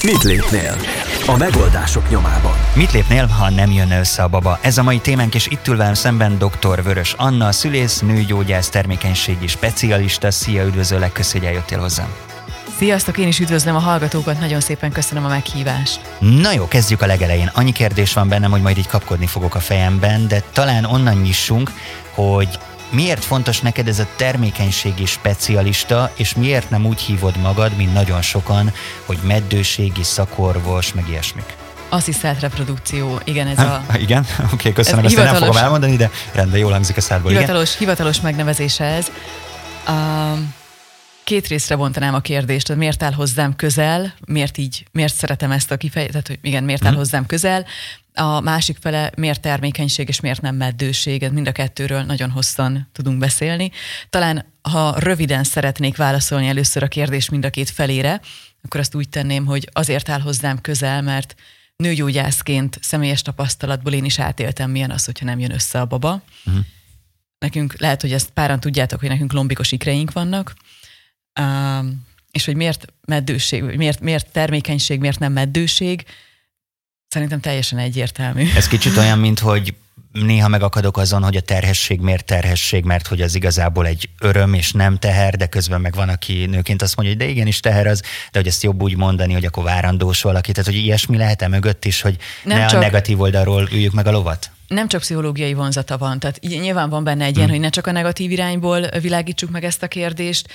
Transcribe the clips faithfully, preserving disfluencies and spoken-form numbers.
Mit lépnél? A megoldások nyomában. Mit lépnél, ha nem jönne össze a baba? Ez a mai témánk, és itt ül velem szemben doktor Vörös Anna, szülész, nőgyógyász, termékenységi specialista. Szia, üdvözöllek, köszi, hogy eljöttél hozzám. Sziasztok, én is üdvözlöm a hallgatókat, nagyon szépen köszönöm a meghívást. Na jó, kezdjük a legelején. Annyi kérdés van bennem, hogy majd így kapkodni fogok a fejemben, de talán onnan nyissunk, hogy miért fontos neked ez a termékenységi specialista, és miért nem úgy hívod magad, mint nagyon sokan, hogy meddőségi szakorvos, meg ilyesmik? Asszisztált reprodukció, igen, ez a... Ha, igen? Oké, okay, köszönöm, ezt nem fogom elmondani, de rendben, jól hangzik a szádból, hivatalos, igen? Hivatalos megnevezése ez. Um, két részre bontanám a kérdést, miért áll hozzám közel, miért így, miért szeretem ezt a kifejezést, tehát hogy igen, miért áll hmm. hozzám közel. A másik fele, miért termékenység és miért nem meddőség, mind a kettőről nagyon hosszan tudunk beszélni. Talán, ha röviden szeretnék válaszolni először a kérdés mind a két felére, akkor azt úgy tenném, hogy azért áll hozzám közel, mert nőgyógyászként személyes tapasztalatból én is átéltem, milyen az, hogyha nem jön össze a baba. Uh-huh. Nekünk, lehet, hogy ezt páran tudjátok, hogy nekünk lombikos ikreink vannak, um, és hogy miért meddőség, miért, miért termékenység, miért nem meddőség, szerintem teljesen egyértelmű. Ez kicsit olyan, mint hogy néha megakadok azon, hogy a terhesség miért terhesség, mert hogy az igazából egy öröm és nem teher, de közben meg van, aki nőként azt mondja, hogy de igenis teher az, de hogy ezt jobb úgy mondani, hogy akkor várandós valaki. Tehát, hogy ilyesmi lehet-e mögött is, hogy nem ne csak a negatív oldalról üljük meg a lovat? Nem csak pszichológiai vonzata van, tehát nyilván van benne egy ilyen, hmm. hogy ne csak a negatív irányból világítsuk meg ezt a kérdést,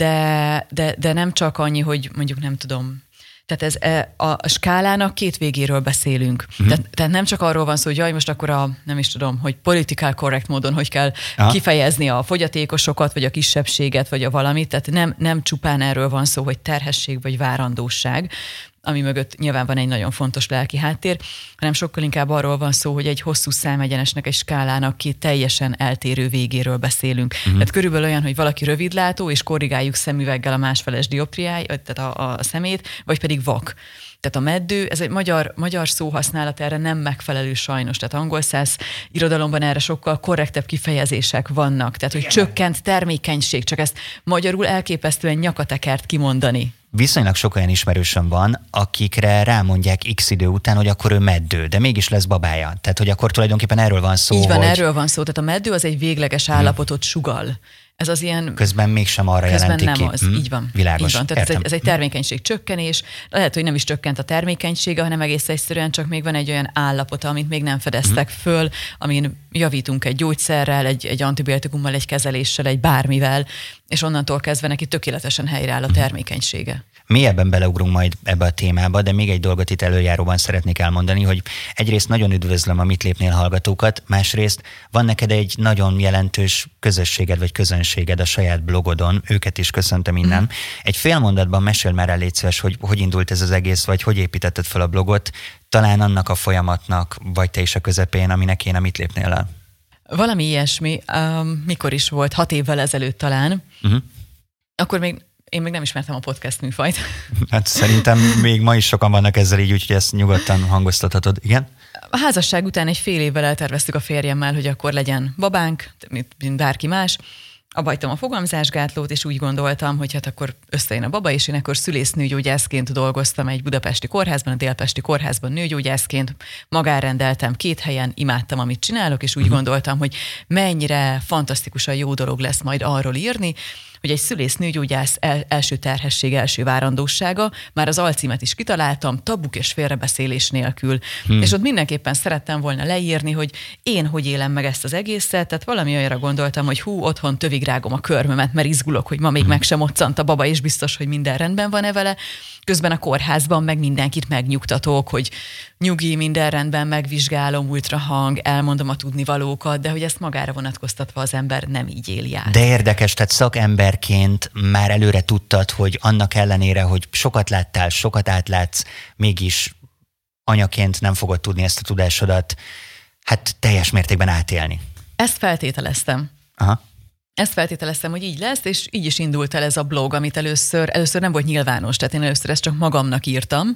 de, de, de nem csak annyi, hogy mondjuk nem tudom... Tehát ez a skálának két végéről beszélünk. Uh-huh. Tehát, tehát nem csak arról van szó, hogy jaj, most akkor a, nem is tudom, hogy political correct módon, hogy kell Aha. kifejezni a fogyatékosokat, vagy a kisebbséget, vagy a valamit. Tehát nem, nem csupán erről van szó, hogy terhesség, vagy várandóság, ami mögött nyilván van egy nagyon fontos lelki háttér, hanem sokkal inkább arról van szó, hogy egy hosszú számegyenesnek, egy skálának két teljesen eltérő végéről beszélünk. Uh-huh. Tehát körülbelül olyan, hogy valaki rövidlátó, és korrigáljuk szemüveggel a másfeles dioptriáját, tehát a, a szemét, vagy pedig vak. Tehát a meddő, ez egy magyar, magyar szóhasználat erre nem megfelelő sajnos. Tehát angol száz irodalomban erre sokkal korrektebb kifejezések vannak. Tehát, hogy Igen. csökkent termékenység, csak ezt magyarul elképesztően nyakatekert kimondani. Viszonylag sok olyan ismerősöm van, akikre rámondják x idő után, hogy akkor ő meddő, de mégis lesz babája. Tehát, hogy akkor tulajdonképpen erről van szó, Így van, hogy... erről van szó. Tehát a meddő az egy végleges állapotot sugall. Ez az ilyen... Közben mégsem arra jelentik nem ki. az, hmm? így van. Világos, így van. Tehát ez egy, ez egy termékenység csökkenés. Lehet, hogy nem is csökkent a termékenysége, hanem egész egyszerűen csak még van egy olyan állapota, amit még nem fedeztek hmm. föl, amin javítunk egy gyógyszerrel, egy, egy antibiotikummal, egy kezeléssel, egy bármivel, és onnantól kezdve neki tökéletesen helyreáll a termékenysége. Mélyebben beleugrunk majd ebbe a témába, de még egy dolgot itt előjáróban szeretnék elmondani, hogy egyrészt nagyon üdvözlöm a Mit lépnél hallgatókat, másrészt van neked egy nagyon jelentős közösséged vagy közönséged a saját blogodon, őket is köszöntöm innen. Mm. Egy fél mondatban mesél már el, légy szíves, hogy hogy indult ez az egész, vagy hogy építetted fel a blogot, talán annak a folyamatnak, vagy te is a közepén, aminek én a Mit lépnél el. Valami ilyesmi, um, mikor is volt, hat évvel ezelőtt talán, uh-huh. akkor még én még nem ismertem a podcast műfajt. Hát szerintem még ma is sokan vannak ezzel így, úgyhogy ezt nyugodtan hangoztathatod. Igen? A házasság után egy fél évvel elterveztük a férjemmel, hogy akkor legyen babánk, mint, mint bárki más. Abbahagytam a fogamzásgátlót, és úgy gondoltam, hogy hát akkor összejön a baba, és én akkor szülésznőgyógyászként dolgoztam egy budapesti kórházban, a délpesti kórházban nőgyógyászként, magánrendeltem két helyen, imádtam, amit csinálok, és úgy uh-huh. gondoltam, hogy mennyire fantasztikusan jó dolog lesz majd arról írni, hogy egy szülésznőgyógyász el, első terhesség, első várandósága, már az alcímet is kitaláltam, tabuk és félrebeszélés nélkül. Hmm. És ott mindenképpen szerettem volna leírni, hogy én hogy élem meg ezt az egészet, tehát valami olyanra gondoltam, hogy hú, otthon tövig rágom a körmömet, mert izgulok, hogy ma még hmm. meg sem moccant a baba, és biztos, hogy minden rendben van-e vele. Közben a kórházban meg mindenkit megnyugtatok, hogy nyugi, minden rendben, megvizsgálom, ultrahang, elmondom a tudnivalókat, de hogy ezt magára vonatkoztatva az ember nem így éli át. De érdekes, tehát szakemberként már előre tudtad, hogy annak ellenére, hogy sokat láttál, sokat átlátsz, mégis anyaként nem fogod tudni ezt a tudásodat, hát teljes mértékben átélni. Ezt feltételeztem. Aha. Ezt feltételeztem, hogy így lesz, és így is indult el ez a blog, amit először, először nem volt nyilvános, tehát én először ezt csak magamnak írtam.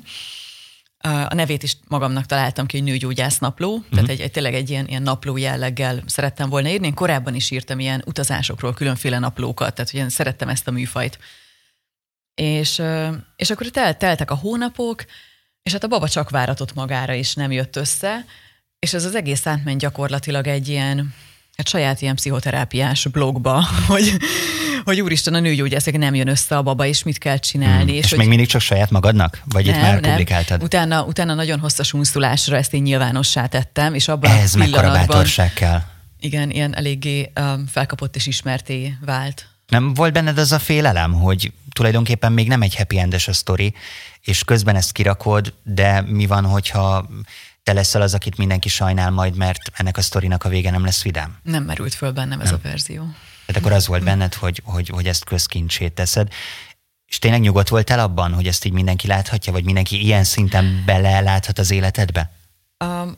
A nevét is magamnak találtam ki, hogy Nőgyógyász napló, uh-huh. tehát egy, egy, tényleg egy ilyen, ilyen napló jelleggel szerettem volna írni. Én korábban is írtam ilyen utazásokról különféle naplókat, tehát ugye szerettem ezt a műfajt. És, és akkor tel, teltek a hónapok, és hát a baba csak váratott magára, és nem jött össze, és ez az egész átment gyakorlatilag egy ilyen, egy saját ilyen pszichoterápiás blogba, hogy, hogy úristen, a nőgyógyászok nem jön össze a baba, és mit kell csinálni. Hmm. És, és még hogy... mindig csak saját magadnak? Vagy nem, itt már nem. publikáltad? Utána, utána nagyon hosszas unszulásra ezt én nyilvánossá tettem, és abban Ez a mekkora pillanatban... bátorság kell. Igen, ilyen eléggé um, felkapott és ismerté vált. Nem volt benned az a félelem, hogy tulajdonképpen még nem egy happy endes a sztori, és közben ezt kirakod, de mi van, hogyha te leszel az, akit mindenki sajnál majd, mert ennek a sztorinak a vége nem lesz vidám? Nem merült föl bennem ez nem. a verzió. Tehát akkor az volt benned, hogy, hogy, hogy ezt közkincsét teszed. És tényleg nyugodt voltál abban, hogy ezt így mindenki láthatja, vagy mindenki ilyen szinten beleláthat az életedbe? Um,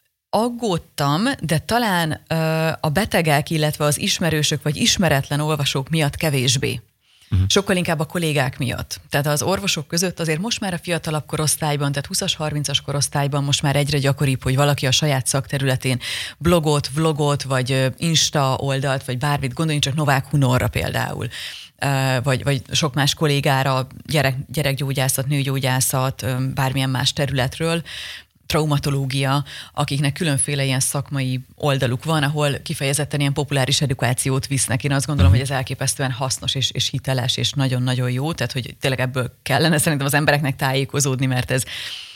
aggódtam, de talán uh, a betegek, illetve az ismerősök vagy ismeretlen olvasók miatt kevésbé. Uh-huh. Sokkal inkább a kollégák miatt. Tehát az orvosok között azért most már a fiatalabb korosztályban, tehát húszas, harmincas korosztályban most már egyre gyakoribb, hogy valaki a saját szakterületén blogot, vlogot, vagy Insta oldalt, vagy bármit, gondoljunk csak Novák Hunorra például, vagy, vagy sok más kollégára, gyerek, gyerekgyógyászat, nőgyógyászat, bármilyen más területről, traumatológia, akiknek különféle ilyen szakmai oldaluk van, ahol kifejezetten ilyen populáris edukációt visznek. Én azt gondolom, hogy ez elképesztően hasznos és, és hiteles, és nagyon-nagyon jó, tehát hogy tényleg ebből kellene szerintem az embereknek tájékozódni, mert ez,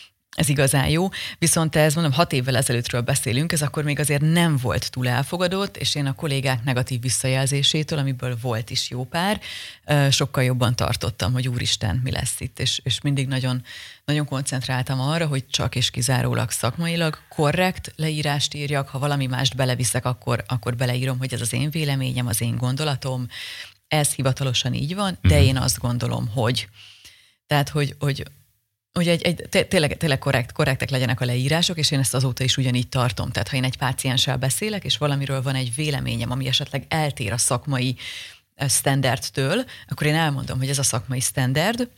ez igazán jó. Viszont ez, mondom, hat évvel ezelőttről beszélünk, ez akkor még azért nem volt túl elfogadott, és én a kollégák negatív visszajelzésétől, amiből volt is jó pár, sokkal jobban tartottam, hogy úristen, mi lesz itt, és, és mindig nagyon, nagyon koncentráltam arra, hogy csak és kizárólag szakmailag korrekt leírást írjak, ha valami mást beleviszek, akkor, akkor beleírom, hogy ez az én véleményem, az én gondolatom, ez hivatalosan így van, de én azt gondolom, hogy. Tehát, hogy, hogy hogy egy, egy, tényleg, tényleg korrekt, korrektek legyenek a leírások, és én ezt azóta is ugyanígy tartom. Tehát ha én egy pácienssel beszélek, és valamiről van egy véleményem, ami esetleg eltér a szakmai standardtől, akkor én elmondom, hogy ez a szakmai standard.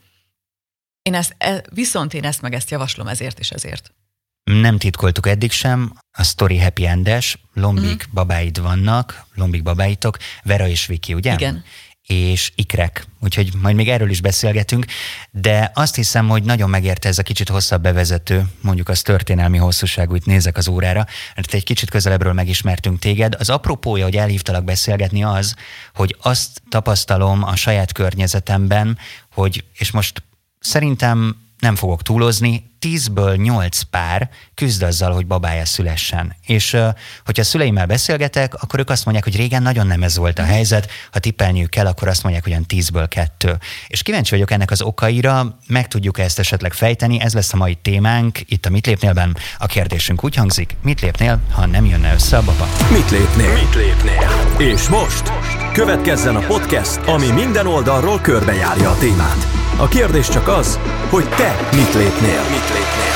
Én ezt, viszont én ezt meg ezt javaslom ezért és ezért. Nem titkoltuk eddig sem, a sztori happy endes, lombik mm. babáid vannak, lombik babáitok, Vera és Viki, ugye? Igen. És ikrek, úgyhogy majd még erről is beszélgetünk, de azt hiszem, hogy nagyon megérte ez a kicsit hosszabb bevezető, mondjuk az történelmi hosszúságú, itt nézek az órára, mert egy kicsit közelebbről megismertünk téged. Az apropója, hogy elhívtalak beszélgetni az, hogy azt tapasztalom a saját környezetemben, hogy, és most szerintem nem fogok túlozni, tízből nyolc pár küzd azzal, hogy babája szülessen. És uh, hogyha a szüleimmel beszélgetek, akkor ők azt mondják, hogy régen nagyon nem ez volt a helyzet, ha tippelniük kell, akkor azt mondják, hogy olyan tízből kettő. És kíváncsi vagyok ennek az okaira, meg tudjuk ezt esetleg fejteni, ez lesz a mai témánk, itt a Mit lépnélben. A kérdésünk úgy hangzik, mit lépnél, ha nem jönne össze a baba? Mit lépnél? Mit lépnél? És most következzen a podcast, ami minden oldalról körbejárja a témát. A kérdés csak az, hogy te mit lépnél? Mit lépnél?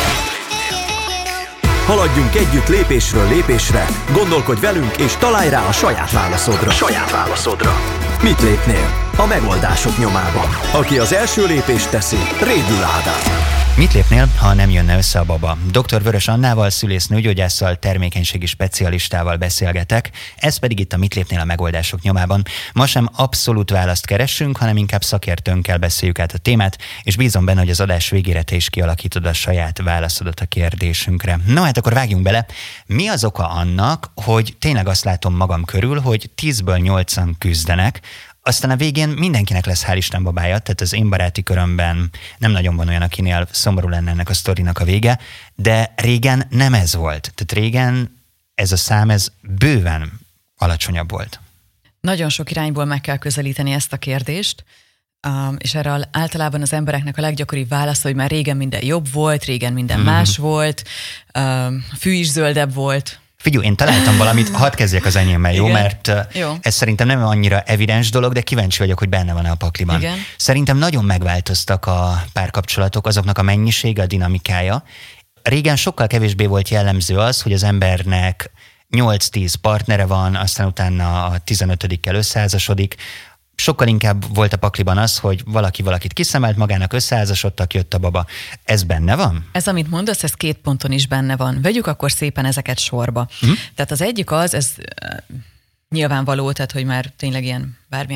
Haladjunk együtt lépésről lépésre, gondolkodj velünk és találj rá a saját válaszodra. A saját válaszodra. Mit lépnél? A megoldások nyomában. Aki az első lépést teszi, rédül Ádám. Mit lépnél, ha nem jönne össze a baba? doktor Vörös Annával, szülésznőgyógyásszal, termékenységi specialistával beszélgetek, ez pedig itt a Mit lépnél a megoldások nyomában. Ma sem abszolút választ keressünk, hanem inkább szakértőnkkel beszéljük át a témát, és bízom benne, hogy az adás végére te is kialakítod a saját válaszodat a kérdésünkre. No hát akkor vágjunk bele. Mi az oka annak, hogy tényleg azt látom magam körül, hogy tízből nyolcan küzdenek, aztán a végén mindenkinek lesz hál' Isten babája, tehát az én baráti körömben nem nagyon van olyan, akinél szomorú lenne ennek a sztorinak a vége, de régen nem ez volt. Tehát régen ez a szám, ez bőven alacsonyabb volt. Nagyon sok irányból meg kell közelíteni ezt a kérdést, és erre általában az embereknek a leggyakoribb válasz, hogy már régen minden jobb volt, régen minden mm-hmm. más volt, a fű is zöldebb volt. Figyelj, én találtam valamit, hadd kezdjek az enyémmel, jó? Igen. Mert jó. Ez szerintem nem annyira evidens dolog, de kíváncsi vagyok, hogy benne van a pakliban. Igen. Szerintem nagyon megváltoztak a párkapcsolatok, azoknak a mennyisége, a dinamikája. Régen sokkal kevésbé volt jellemző az, hogy az embernek nyolc-tíz partnere van, aztán utána a tizenötödikkel összeházasodik. Sokkal inkább volt a pakliban az, hogy valaki valakit kiszemelt magának, összeházasodtak, jött a baba. Ez benne van? Ez, amit mondasz, ez két ponton is benne van. Vegyük akkor szépen ezeket sorba. Uh-huh. Tehát az egyik az, ez uh, nyilvánvaló, tehát hogy már tényleg ilyen bármilyen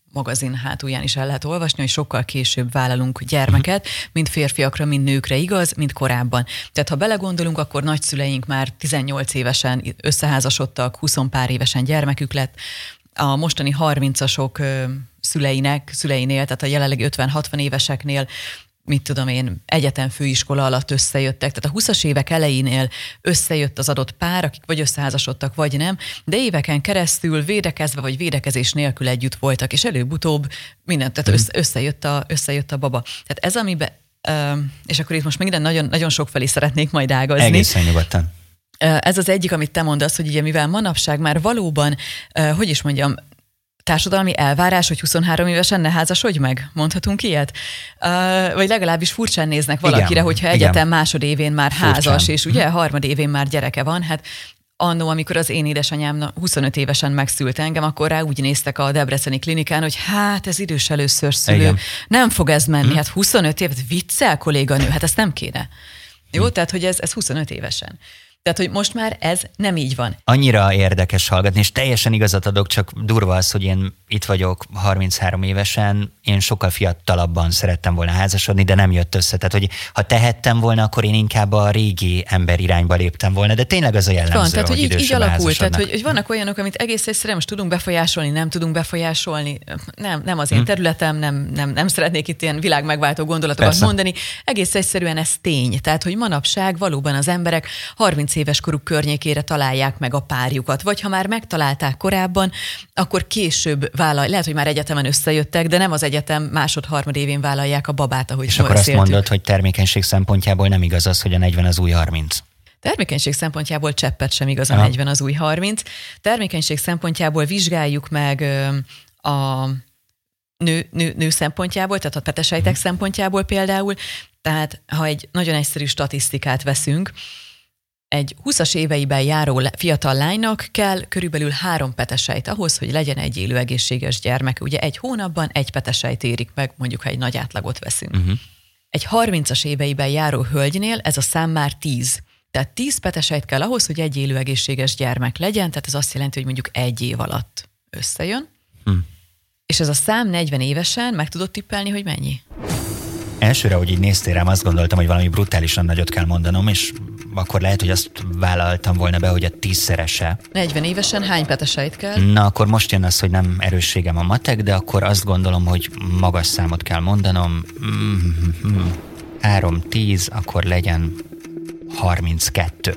magazin hátulján is el lehet olvasni, hogy sokkal később vállalunk gyermeket, mind férfiakra, mind nőkre igaz, mint korábban. Tehát ha belegondolunk, akkor nagyszüleink már tizennyolc évesen összeházasodtak, húsz pár évesen gyermekük lett. A mostani harmincasok szüleinek, szüleinél, tehát a jelenleg ötven-hatvan éveseknél, mit tudom én, egyetem főiskola alatt összejöttek, tehát a húszas évek elejénél összejött az adott pár, akik vagy összeházasodtak, vagy nem, de éveken keresztül védekezve, vagy védekezés nélkül együtt voltak, és előbb-utóbb mindent, tehát össze, összejött, a, összejött a baba. Tehát ez, amiben, és akkor itt most minden nagyon, nagyon sok felé szeretnék majd ágazni. Egészen nyugodtan. Ez az egyik, amit te mondasz, hogy ugye mivel manapság már valóban, hogy is mondjam, társadalmi elvárás, hogy huszonhárom évesen ne házasodj meg? Mondhatunk ilyet? Uh, vagy legalábbis furcsán néznek valakire, igen, hogyha egyetem igen. másodévén már furcsán. Házas, és ugye harmadévén már gyereke van. Hát annó, amikor az én édesanyám huszonöt évesen megszült engem, akkor rá úgy néztek a debreceni klinikán, hogy hát ez idős először szülő, igen. nem fog ez menni, hm. hát huszonöt évet viccel kolléganő, hát ezt nem kéne. Jó, hm. tehát hogy ez, ez huszonöt évesen. Tehát, hogy most már ez nem így van. Annyira érdekes hallgatni, és teljesen igazat adok, csak durva az, hogy én itt vagyok harminchárom évesen, én sokkal fiatalabban szerettem volna házasodni, de nem jött össze. Tehát, hogy ha tehettem volna, akkor én inkább a régi ember irányba léptem volna, de tényleg az a jellemző, van, tehát, hogy, hogy így, így alakult, tehát, hogy, hogy vannak olyanok, amit egész egyszerűen most tudunk befolyásolni, nem tudunk befolyásolni, nem, nem az én területem, nem, nem, nem szeretnék itt ilyen világmegváltó gondolatokat Persze. mondani, egész egyszerűen ez tény. Tehát, hogy manapság valóban az emberek harminc éves koruk környékére találják meg a párjukat, vagy ha már megtalálták korábban, akkor később vállalják, lehet, hogy már egyetemen összejöttek, de nem az egyetem másod-harmad évén vállalják a babát, ahogy és akkor azt mondod, hogy termékenység szempontjából nem igaz az, hogy a negyven az új harminc. Termékenység szempontjából cseppet sem igaz a Aha. negyven az új harminc. Termékenység szempontjából vizsgáljuk meg a nő, nő, nő szempontjából, tehát a petesejtek hmm. szempontjából például. Tehát ha egy nagyon egyszerű statisztikát veszünk, egy húszas éveiben járó fiatal lánynak kell körülbelül három petesejt ahhoz, hogy legyen egy élő egészséges gyermek. Ugye egy hónapban egy petesejt érik meg, mondjuk ha egy nagy átlagot veszünk. Uh-huh. Egy harmincas éveiben járó hölgynél ez a szám már tíz. Tehát tíz petesejt kell ahhoz, hogy egy élő egészséges gyermek legyen, tehát ez azt jelenti, hogy mondjuk egy év alatt összejön. Hmm. És ez a szám negyven évesen, meg tudod tippelni, hogy mennyi? Elsőre, hogy így néztél rám, azt gondoltam, hogy valami brutálisan nagyot kell mondanom, és akkor lehet, hogy azt vállaltam volna be, hogy a tízszerese. negyven évesen hány petesejt kell? Na, akkor most jön az, hogy nem erősségem a matek, de akkor azt gondolom, hogy magas számot kell mondanom. Mm-hmm. három, tíz, akkor legyen harminckettő.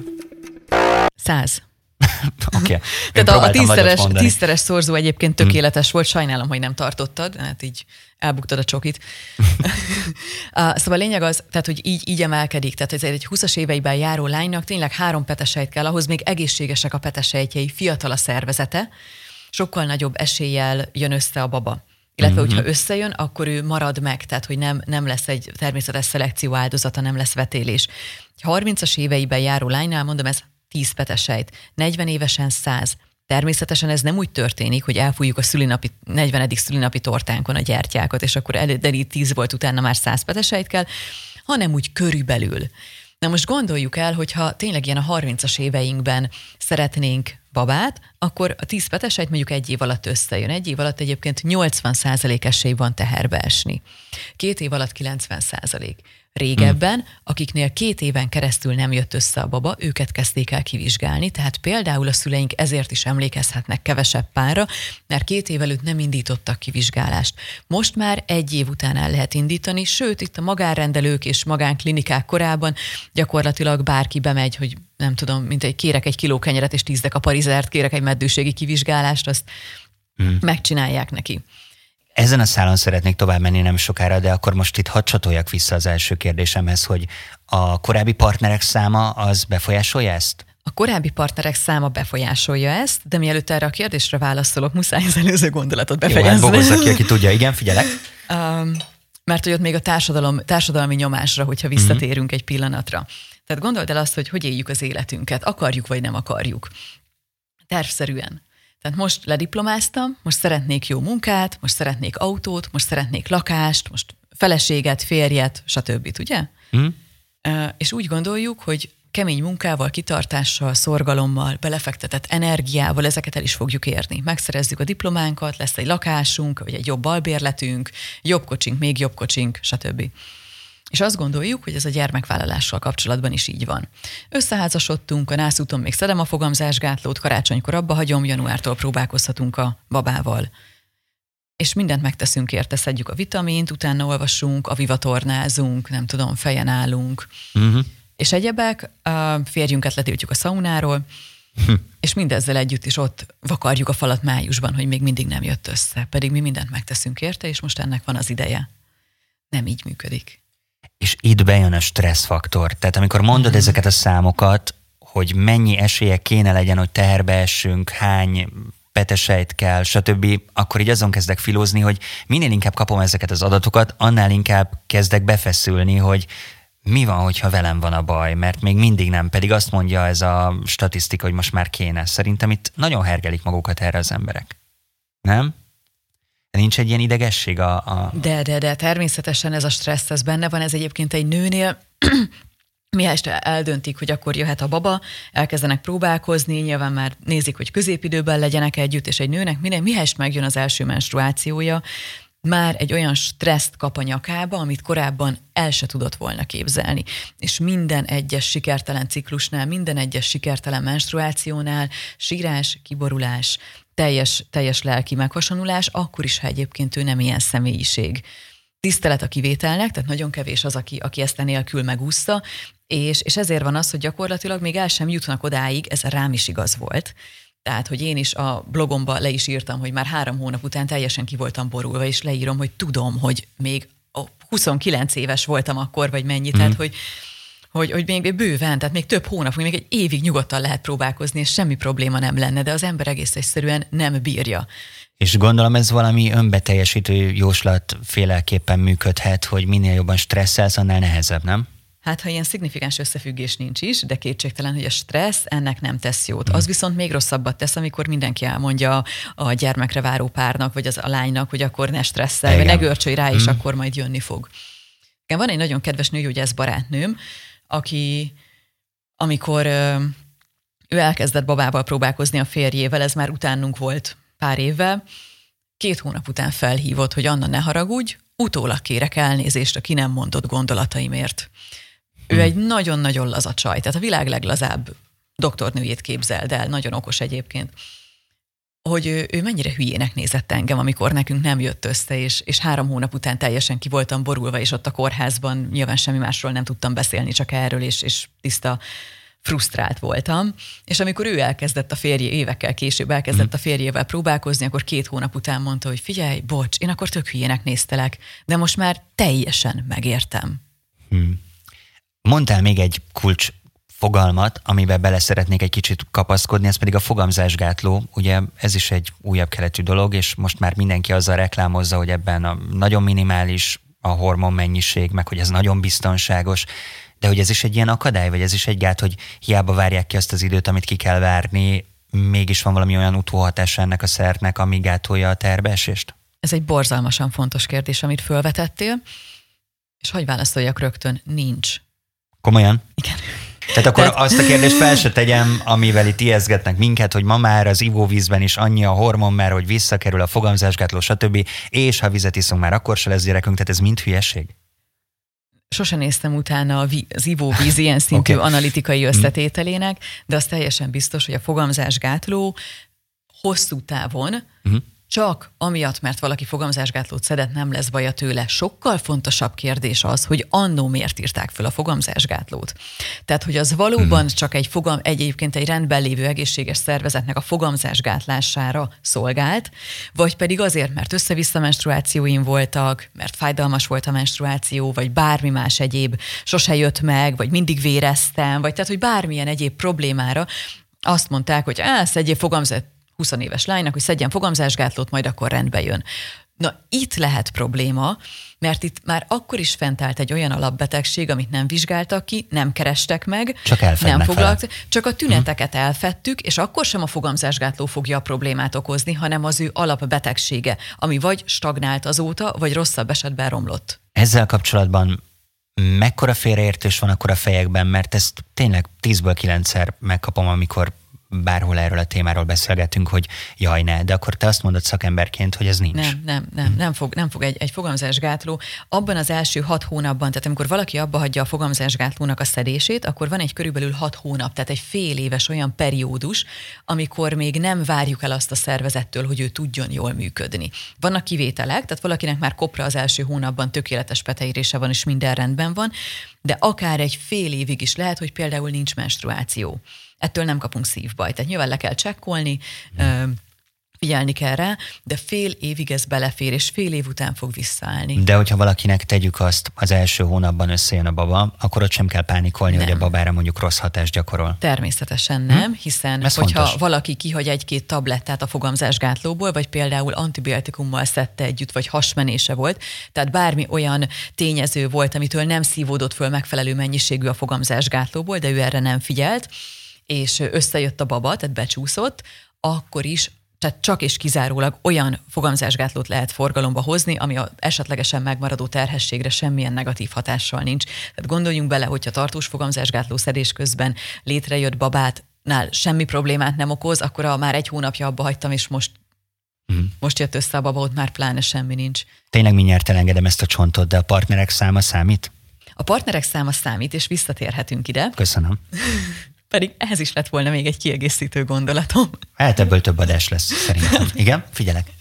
száz. Oké. Okay. Tehát a, a tízszeres, tízszeres szorzó egyébként tökéletes mm. volt, sajnálom, hogy nem tartottad, hát így elbuktad a csokit. Szóval a lényeg az, tehát, hogy így, így emelkedik, tehát ez egy húszas éveiben járó lánynak tényleg három petesejt kell, ahhoz még egészségesek a petesejtjei, fiatal a szervezete, sokkal nagyobb eséllyel jön össze a baba. Illetve, mm-hmm. hogyha összejön, akkor ő marad meg, tehát, hogy nem, nem lesz egy természetes szelekció áldozata, nem lesz vetélés. harmincas éveiben járó lánynál, mondom, ez tíz petesejt, negyven évesen száz. Természetesen ez nem úgy történik, hogy elfújjuk a szülinapi, negyvenedik szülinapi tortánkon a gyertyákat, és akkor előtt tíz volt, utána már száz petesejt kell, hanem úgy körülbelül. Na most gondoljuk el, hogyha tényleg ilyen a harmincas éveinkben szeretnénk babát, akkor a tíz petesejt mondjuk egy év alatt összejön. Egy év alatt egyébként nyolcvan százalék esély van teherbe esni. Két év alatt kilencven százalék. Régebben, hmm. akiknél két éven keresztül nem jött össze a baba, őket kezdték el kivizsgálni, tehát például a szüleink ezért is emlékezhetnek kevesebb párra, mert két év előtt nem indítottak kivizsgálást. Most már egy év után el lehet indítani, sőt, itt a magánrendelők és magánklinikák korában gyakorlatilag bárki bemegy, hogy nem tudom, mint egy kérek egy kiló kenyeret és tíz deka parizert, kérek egy meddőségi kivizsgálást, azt hmm. megcsinálják neki. Ezen a szálon szeretnék tovább menni nem sokára, de akkor most itt hadd csatoljak vissza az első kérdésemhez, hogy a korábbi partnerek száma az befolyásolja ezt? A korábbi partnerek száma befolyásolja ezt, de mielőtt erre a kérdésre válaszolok, muszáj az előző gondolatot befejezni. Jó, hát bogozza ki, aki tudja. Igen, figyelek. Um, mert hogy ott még a társadalom, társadalmi nyomásra, hogyha visszatérünk mm-hmm. egy pillanatra. Tehát gondold el azt, hogy hogy éljük az életünket, akarjuk vagy nem akarjuk. Tervszerűen. Tehát most lediplomáztam, most szeretnék jó munkát, most szeretnék autót, most szeretnék lakást, most feleséget, férjet, stb. Ugye? Mm. És úgy gondoljuk, hogy kemény munkával, kitartással, szorgalommal, belefektetett energiával ezeket el is fogjuk érni. Megszerezzük a diplománkat, lesz egy lakásunk, vagy egy jobb albérletünk, jobb kocsink, még jobb kocsink, stb. És azt gondoljuk, hogy ez a gyermekvállalással kapcsolatban is így van. Összeházasodtunk, a nászúton még szedem a fogamzásgátlót, karácsonykor abba hagyom, januártól próbálkozhatunk a babával. És mindent megteszünk érte, szedjük a vitamint, utána olvasunk, a vivatornázunk, nem tudom, fejen állunk. Uh-huh. És egyebek, a férjünket letiltjuk a szaunáról, hm. és mindezzel együtt is ott vakarjuk a falat májusban, hogy még mindig nem jött össze. Pedig mi mindent megteszünk érte, és most ennek van az ideje. Nem így működik. És itt bejön a stresszfaktor. Tehát amikor mondod mm. ezeket a számokat, hogy mennyi esélye kéne legyen, hogy teherbe essünk, hány petesejt kell, stb., akkor így azon kezdek filózni, hogy minél inkább kapom ezeket az adatokat, annál inkább kezdek befeszülni, hogy mi van, hogyha velem van a baj, mert még mindig nem, pedig azt mondja ez a statisztika, hogy most már kéne. Szerintem itt nagyon hergelik magukat erre az emberek. Nem? Nincs egy ilyen idegesség a... a... De, de, de, természetesen ez a stressz, ez benne van, ez egyébként egy nőnél, mihez eldöntik, hogy akkor jöhet a baba, elkezdenek próbálkozni, nyilván már nézik, hogy középidőben legyenek együtt, és egy nőnek minden, mihez megjön az első menstruációja, már egy olyan stresszt kap a nyakába, amit korábban el se tudott volna képzelni. És minden egyes sikertelen ciklusnál, minden egyes sikertelen menstruációnál sírás, kiborulás, teljes, teljes lelki meghasonulás, akkor is, ha egyébként ő nem ilyen személyiség. Tisztelet a kivételnek, tehát nagyon kevés az, aki, aki ezt enélkül megúszta, és, és ezért van az, hogy gyakorlatilag még el sem jutnak odáig, ez rám is igaz volt. Tehát, hogy én is a blogomba le is írtam, hogy már három hónap után teljesen ki voltam borulva, és leírom, hogy tudom, hogy még huszonkilenc éves voltam akkor, vagy mennyi, mm. tehát, hogy, hogy, hogy még bőven, tehát még több hónap, még egy évig nyugodtan lehet próbálkozni, és semmi probléma nem lenne, de az ember egész egyszerűen nem bírja. És gondolom ez valami önbeteljesítő jóslat féleképpen működhet, hogy minél jobban stresszelsz, annál nehezebb, nem? Hát, ha ilyen szignifikáns összefüggés nincs is, de kétségtelen, hogy a stressz ennek nem tesz jót. Az viszont még rosszabbat tesz, amikor mindenki elmondja a gyermekre váró párnak, vagy az a lánynak, hogy akkor ne stresszelj, vagy ne görcsölj rá, és mm. akkor majd jönni fog. Van egy nagyon kedves nőgyógyász barátnőm, aki, amikor ő elkezdett babával próbálkozni a férjével, ez már utánunk volt pár évvel, két hónap után felhívott, hogy Anna, ne haragudj, utólag kérek elnézést a ki nem mondott gondolataimért. Ő hmm. egy nagyon-nagyon laza csaj, tehát a világ leglazább doktornőjét képzeld el, nagyon okos egyébként, hogy ő, ő mennyire hülyének nézett engem, amikor nekünk nem jött össze, és, és három hónap után teljesen ki voltam borulva, és ott a kórházban nyilván semmi másról nem tudtam beszélni, csak erről, és, és tiszta frusztrált voltam. És amikor ő elkezdett a férje, évekkel később elkezdett hmm. a férjével próbálkozni, akkor két hónap után mondta, hogy figyelj, bocs, én akkor tök hülyének néztelek, de most már teljesen megértem. Hmm. Mondtál még egy kulcs fogalmat, amiben bele szeretnék egy kicsit kapaszkodni, ez pedig a fogamzásgátló. Ugye ez is egy újabb keletű dolog, és most már mindenki azzal reklámozza, hogy ebben a nagyon minimális a hormonmennyiség, meg hogy ez nagyon biztonságos, de hogy ez is egy ilyen akadály, vagy ez is egy gát, hogy hiába várják ki azt az időt, amit ki kell várni, mégis van valami olyan utóhatása ennek a szernek, ami gátolja a terbeesést? Ez egy borzalmasan fontos kérdés, amit felvetettél, és hogy válaszoljak rögtön, nincs. Komolyan? Igen. Tehát akkor Tehát... azt a kérdést fel se tegyem, amivel itt ijeszgetnek minket, hogy ma már az ivóvízben is annyi a hormon, mert hogy visszakerül a fogamzásgátló, stb. És ha vizet iszunk, már akkor se lesz gyerekünk, tehát ez mind hülyeség? Sose néztem utána az ivóvíz ilyen szintű okay. analitikai összetételének, de az teljesen biztos, hogy a fogamzásgátló hosszú távon uh-huh. csak amiatt, mert valaki fogamzásgátlót szedett, nem lesz baja tőle. Sokkal fontosabb kérdés az, hogy annó miért írták föl a fogamzásgátlót. Tehát, hogy az valóban hmm. csak egy fogam, egyébként egy rendben lévő egészséges szervezetnek a fogamzásgátlására szolgált, vagy pedig azért, mert össze-vissza menstruációim voltak, mert fájdalmas volt a menstruáció, vagy bármi más egyéb, sose jött meg, vagy mindig véreztem, vagy tehát, hogy bármilyen egyéb problémára azt mondták, hogy á, szedjél fogamzásgátlót, húsz éves lánynak, hogy szedjen fogamzásgátlót, majd akkor rendbe jön. Na, itt lehet probléma, mert itt már akkor is fent állt egy olyan alapbetegség, amit nem vizsgáltak ki, nem kerestek meg, csak nem foglalkoztak, csak a tüneteket uh-huh. elfedtük, és akkor sem a fogamzásgátló fogja a problémát okozni, hanem az ő alapbetegsége, ami vagy stagnált azóta, vagy rosszabb esetben romlott. Ezzel kapcsolatban mekkora félreértés van akkor a fejekben, mert ezt tényleg tízből kilencszer megkapom, amikor bárhol erről a témáról beszélgetünk, hogy jaj, ne, de akkor te azt mondod szakemberként, hogy ez nincs. Nem, nem, nem, nem fog, nem fog egy, egy fogamzásgátló. Abban az első hat hónapban, tehát amikor valaki abba hagyja a fogamzásgátlónak a szedését, akkor van egy körülbelül hat hónap, tehát egy fél éves olyan periódus, amikor még nem várjuk el azt a szervezettől, hogy ő tudjon jól működni. Vannak kivételek, tehát valakinek már kopra az első hónapban tökéletes peteírése van, és minden rendben van, de akár egy fél évig is lehet, hogy például nincs menstruáció. Ettől nem kapunk szívbajt. Tehát nyilván le kell csekkolni, hmm. figyelni kell rá, de fél évig ez belefér, és fél év után fog visszaállni. De hogyha valakinek tegyük azt, az első hónapban összejön a baba, akkor ott sem kell pánikolni, nem. hogy a babára mondjuk rossz hatást gyakorol. Természetesen nem, hm? hiszen ez hogyha fontos. Valaki kihagy egy-két tablettát a fogamzásgátlóból, vagy például antibiotikummal szedte együtt, vagy hasmenése volt, tehát bármi olyan tényező volt, amitől nem szívódott föl megfelelő mennyiségű a fogamzásgátlóból, de ő erre nem figyelt, és összejött a baba, tehát becsúszott, akkor is, tehát csak és kizárólag olyan fogamzásgátlót lehet forgalomba hozni, ami a esetlegesen megmaradó terhességre semmilyen negatív hatással nincs. Tehát gondoljunk bele, hogyha tartós fogamzásgátló szedés közben létrejött babátnál semmi problémát nem okoz, akkor a már egy hónapja abba hagytam, és most, mm. most jött össze a baba, ott már pláne semmi nincs. Tényleg mindjárt elengedem ezt a csontot, de a partnerek száma számít? A partnerek száma számít, és visszatérhetünk ide. Köszönöm. Pedig ehhez is lett volna még egy kiegészítő gondolatom. Hát ebből több adás lesz, szerintem. Igen? Figyelek.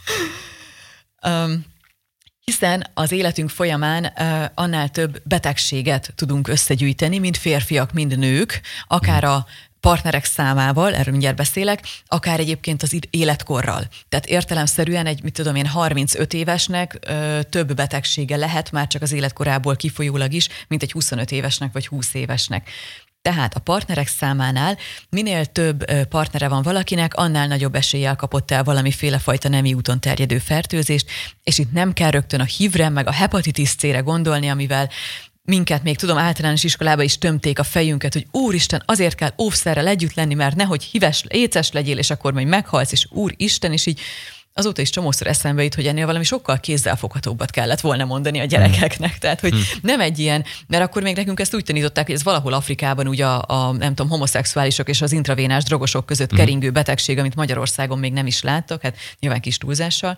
Um, hiszen az életünk folyamán uh, annál több betegséget tudunk összegyűjteni, mind férfiak, mind nők, akár a partnerek számával, erről mindjárt beszélek, akár egyébként az életkorral. Tehát értelemszerűen egy, mit tudom én, harmincöt évesnek ö, több betegsége lehet már csak az életkorából kifolyólag is, mint egy huszonöt évesnek vagy húsz évesnek. Tehát a partnerek számánál minél több partnere van valakinek, annál nagyobb eséllyel kapott el valamiféle fajta nemi úton terjedő fertőzést, és itt nem kell rögtön a hívre, meg a hepatitis C-re gondolni, amivel minket még tudom általános iskolában is tömték a fejünket, hogy úristen, azért kell óvszerrel együtt lenni, mert nehogy híves, éces legyél, és akkor majd meghalsz, és úristen, és így azóta is csomószor eszembe jut, hogy ennél valami sokkal kézzelfoghatóbbat kellett volna mondani a gyerekeknek. Tehát, hogy hmm. nem egy ilyen, mert akkor még nekünk ezt úgy tanították, hogy ez valahol Afrikában ugye a, a nem tudom, homoszexuálisok és az intravénás drogosok között hmm. keringő betegség, amit Magyarországon még nem is láttak, hát nyilván kis túlzással.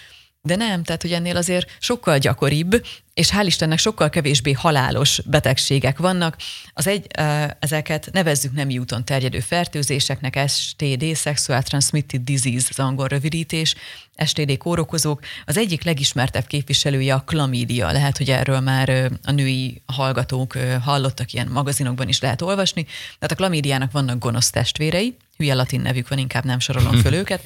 De nem, tehát, hogy ennél azért sokkal gyakoribb, és hál' Istennek sokkal kevésbé halálos betegségek vannak. Az egy, ezeket nevezzük nemi úton terjedő fertőzéseknek, es té dé, Sexual Transmitted Disease, az angol rövidítés, es té dé kórokozók. Az egyik legismertebb képviselője a klamídia. Lehet, hogy erről már a női hallgatók hallottak, ilyen magazinokban is lehet olvasni. Tehát a klamídiának vannak gonosz testvérei, hülye latin nevük van, inkább nem sorolom föl őket.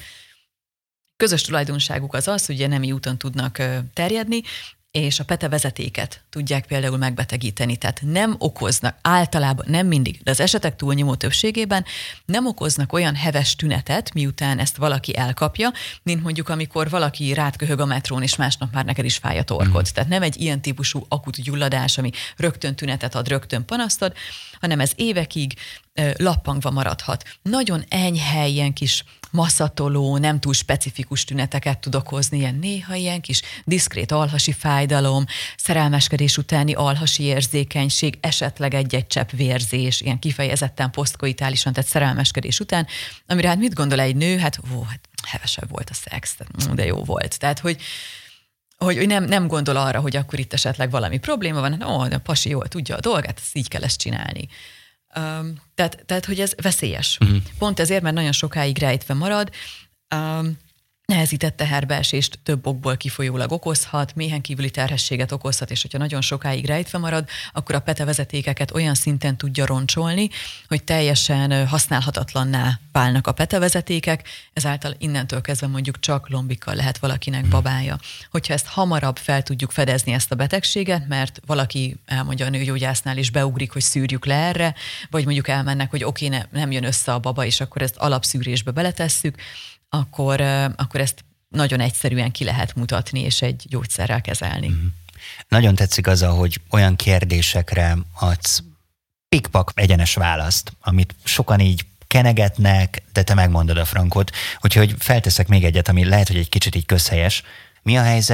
Közös tulajdonságuk az az, hogy ugye nemi úton tudnak terjedni, és a petevezetéket tudják például megbetegíteni. Tehát nem okoznak, általában nem mindig, de az esetek túlnyomó többségében nem okoznak olyan heves tünetet, miután ezt valaki elkapja, mint mondjuk amikor valaki rád köhög a metrón, és másnap már neked is fáj a torkod. Mm. Tehát nem egy ilyen típusú akut gyulladás, ami rögtön tünetet ad, rögtön panaszt ad, hanem ez évekig lappangva maradhat. Nagyon enyhe, ilyen kis maszatoló, nem túl specifikus tüneteket tud okozni, ilyen néha ilyen kis diszkrét alhasi fájdalom, szerelmeskedés utáni alhasi érzékenység, esetleg egy-egy csepp vérzés, ilyen kifejezetten posztkoitálisan, tehát szerelmeskedés után, amire hát mit gondol egy nő? Hát, ó, hát hevesebb volt a szex, de jó volt. Tehát, hogy hogy, hogy nem, nem gondol arra, hogy akkor itt esetleg valami probléma van, ó, a pasi jól tudja a dolgát, ezt így kell ezt csinálni. Um, tehát, tehát, hogy ez veszélyes. Uh-huh. Pont ezért, mert nagyon sokáig rejtve marad, um, nehezített teherbeesést több okból kifolyólag okozhat, méhen kívüli terhességet okozhat, és hogyha nagyon sokáig rejtve marad, akkor a petevezetékeket olyan szinten tudja roncsolni, hogy teljesen használhatatlanná válnak a petevezetékek, ezáltal innentől kezdve mondjuk csak lombikkal lehet valakinek babája. Hogyha ezt hamarabb fel tudjuk fedezni, ezt a betegséget, mert valaki elmondja a nőgyógyásznál és beugrik, hogy szűrjük le erre, vagy mondjuk elmennek, hogy oké, okay, ne, nem jön össze a baba, és akkor ezt alapszűrésbe beletesszük, Akkor, akkor ezt nagyon egyszerűen ki lehet mutatni, és egy gyógyszerrel kezelni. Mm. Nagyon tetszik az, hogy olyan kérdésekre adsz pikpak egyenes választ, amit sokan így kenegetnek, de te megmondod a frankot. Úgyhogy felteszek még egyet, ami lehet, hogy egy kicsit így közhelyes. Mi a helyzet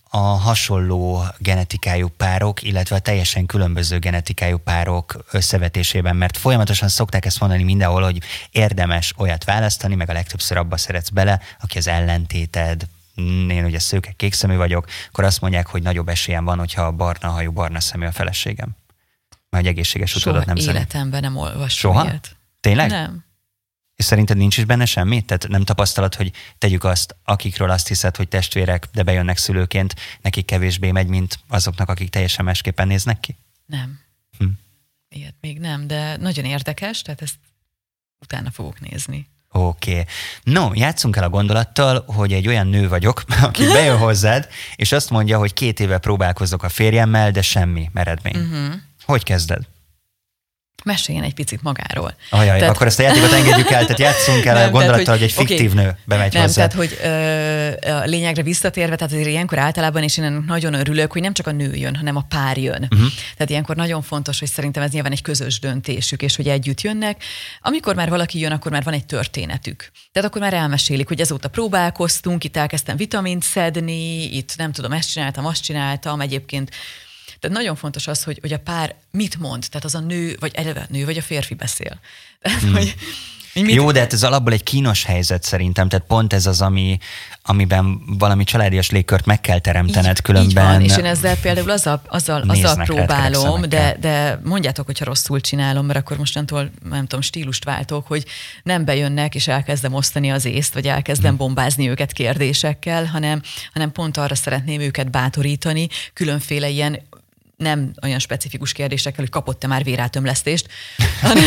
a hasonló genetikájú párok, illetve a teljesen különböző genetikájú párok összevetésében, mert folyamatosan szokták ezt mondani mindenhol, hogy érdemes olyat választani, meg a legtöbbször abba szeretsz bele, aki az ellentéted. Én ugye szőke kékszemű vagyok, akkor azt mondják, hogy nagyobb esélyem van, hogyha a barna hajú, barna szemű a feleségem. Mert egy egészséges utódat nem szerint. Életemben nem olvastam Soha? Ilyet. Tényleg? Nem. És szerinted nincs is benne semmi? Tehát nem tapasztalod, hogy tegyük azt, akikről azt hiszed, hogy testvérek, de bejönnek szülőként, nekik kevésbé megy, mint azoknak, akik teljesen másképpen néznek ki? Nem. Hm. Ilyet még nem, de nagyon érdekes, tehát ezt utána fogok nézni. Oké. Okay. No, játsszunk el a gondolattal, hogy egy olyan nő vagyok, aki bejön hozzád, és azt mondja, hogy két éve próbálkozok a férjemmel, de semmi eredmény. Uh-huh. Hogy kezded? Meséljen egy picit magáról. Ajaj, tehát... akkor ezt a játékot engedjük el, tehát játsszunk el nem, a gondolattal, tehát, hogy, hogy egy fiktív okay, nő bemegy nem, hozzá. Tehát, hogy ö, a lényegre visszatérve, tehát azért ilyenkor általában, és én nagyon örülök, hogy nem csak a nő jön, hanem a pár jön. Uh-huh. Tehát ilyenkor nagyon fontos, hogy szerintem ez nyilván egy közös döntésük, és hogy együtt jönnek. Amikor már valaki jön, akkor már van egy történetük. Tehát akkor már elmesélik, hogy ezóta próbálkoztunk, itt elkezdtem vitamint szedni, itt nem tudom, ezt csináltam, azt csináltam, egyébként. Tehát nagyon fontos az, hogy, hogy a pár mit mond, tehát az a nő, vagy eleve nő, vagy a férfi beszél. Tehát, hmm. hogy, mit... Jó, de hát ez alapból egy kínos helyzet szerintem, tehát pont ez az, ami, amiben valami családias légkört meg kell teremtened, így, különben... Így van, és én ezzel például azzal, azzal, azzal próbálom, de, de mondjátok, hogyha rosszul csinálom, mert akkor mostantól, nem tudom, stílust váltok, hogy nem bejönnek, és elkezdem osztani az észt, vagy elkezdem hmm. bombázni őket kérdésekkel, hanem, hanem pont arra szeretném őket bátorítani, különféle ilyen nem olyan specifikus kérdésekkel, hogy kapott-e már vérátömlesztést, hanem,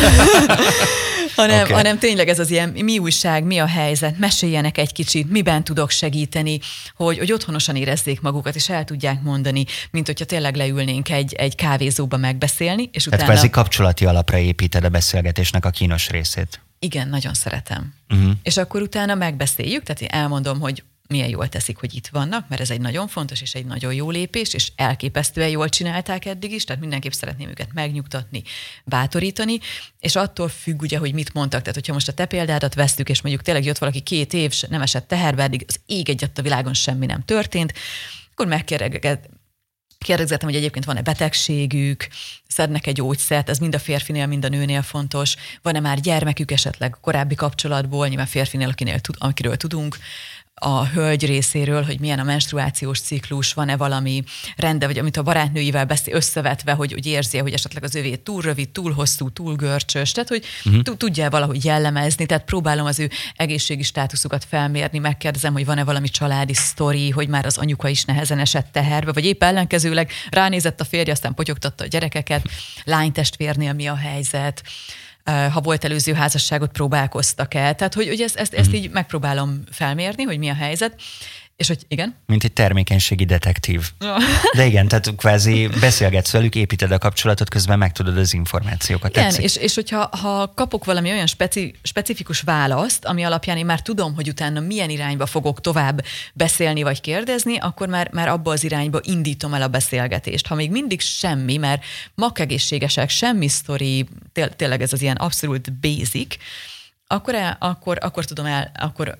hanem, okay. hanem tényleg ez az ilyen, mi újság, mi a helyzet, meséljenek egy kicsit, miben tudok segíteni, hogy, hogy otthonosan érezzék magukat, és el tudják mondani, mint hogyha tényleg leülnénk egy, egy kávézóba megbeszélni, és utána... Tehát kvázi kapcsolati alapra építed a beszélgetésnek a kínos részét. Igen, nagyon szeretem. Uh-huh. És akkor utána megbeszéljük, tehát én elmondom, hogy milyen jól teszik, hogy itt vannak, mert ez egy nagyon fontos és egy nagyon jó lépés, és elképesztően jól csinálták eddig is, tehát mindenképp szeretném őket megnyugtatni, bátorítani, és attól függ ugye, hogy mit mondtak. Tehát, hogyha most a te példádat vesztük, és mondjuk tényleg jött valaki két év, nem esett teherbe, eddig az ég egyet a világon semmi nem történt, akkor megkérdezgetem, Kérdezgetem, hogy egyébként van-e betegségük, szednek egy gyógyszert, ez mind a férfinél, mind a nőnél fontos, van-e már gyermekük esetleg korábbi kapcsolatból, nyilván férfinél, akinél, akiről tudunk, a hölgy részéről, hogy milyen a menstruációs ciklus, van-e valami rende, vagy amit a barátnőivel beszél összevetve, hogy, hogy érzi, hogy esetleg az övé túl rövid, túl hosszú, túl görcsös, tehát hogy uh-huh. tudja valahogy jellemezni, tehát próbálom az ő egészségi státuszukat felmérni, megkérdezem, hogy van-e valami családi sztori, hogy már az anyuka is nehezen esett teherbe, vagy épp ellenkezőleg ránézett a férje, aztán potyogtatta a gyerekeket, lánytestvérnél mi a helyzet, ha volt előző házasságot, próbálkoztak el. Tehát, hogy, hogy ezt, ezt, ezt így megpróbálom felmérni, hogy mi a helyzet. És hogy igen? Mint egy termékenységi detektív. De igen, tehát kvázi beszélgetsz velük, építed a kapcsolatot, közben megtudod az információkat. Igen, tetszik? és, és hogyha ha kapok valami olyan speci, specifikus választ, ami alapján én már tudom, hogy utána milyen irányba fogok tovább beszélni vagy kérdezni, akkor már, már abba az irányba indítom el a beszélgetést. Ha még mindig semmi, mert makkegészségesek, semmi sztori, té- tényleg ez az ilyen abszolút basic, akkor, el, akkor, akkor tudom el, akkor...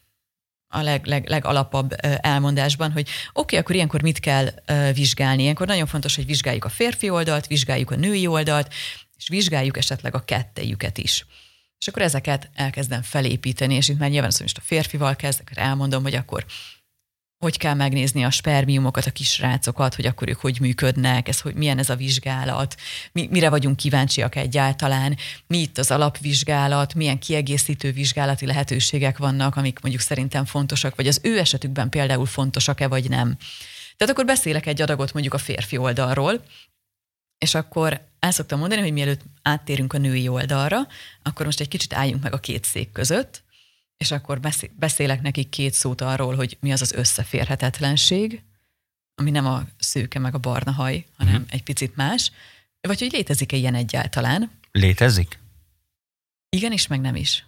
a leg, leg, legalapabb elmondásban, hogy oké, okay, akkor ilyenkor mit kell vizsgálni. Ilyenkor nagyon fontos, hogy vizsgáljuk a férfi oldalt, vizsgáljuk a női oldalt, és vizsgáljuk esetleg a kettejüket is. És akkor ezeket elkezdem felépíteni, és itt már nyilván az, hogy most a férfival kezdek, elmondom, hogy akkor hogy kell megnézni a spermiumokat, a kisrácokat, hogy akkor ők hogy működnek, ez, hogy milyen ez a vizsgálat, mi, mire vagyunk kíváncsiak egyáltalán, mi itt az alapvizsgálat, milyen kiegészítő vizsgálati lehetőségek vannak, amik mondjuk szerintem fontosak, vagy az ő esetükben például fontosak-e, vagy nem. Tehát akkor beszélek egy adagot mondjuk a férfi oldalról, és akkor el szoktam mondani, hogy mielőtt áttérünk a női oldalra, akkor most egy kicsit álljunk meg a két szék között, és akkor beszélek nekik két szót arról, hogy mi az az összeférhetetlenség, ami nem a szőke meg a barna haj, hanem uh-huh. egy picit más, vagy hogy létezik-e ilyen egyáltalán. Létezik? Igen is, meg nem is.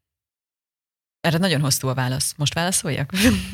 Erre nagyon hosszú a válasz. Most válaszoljak?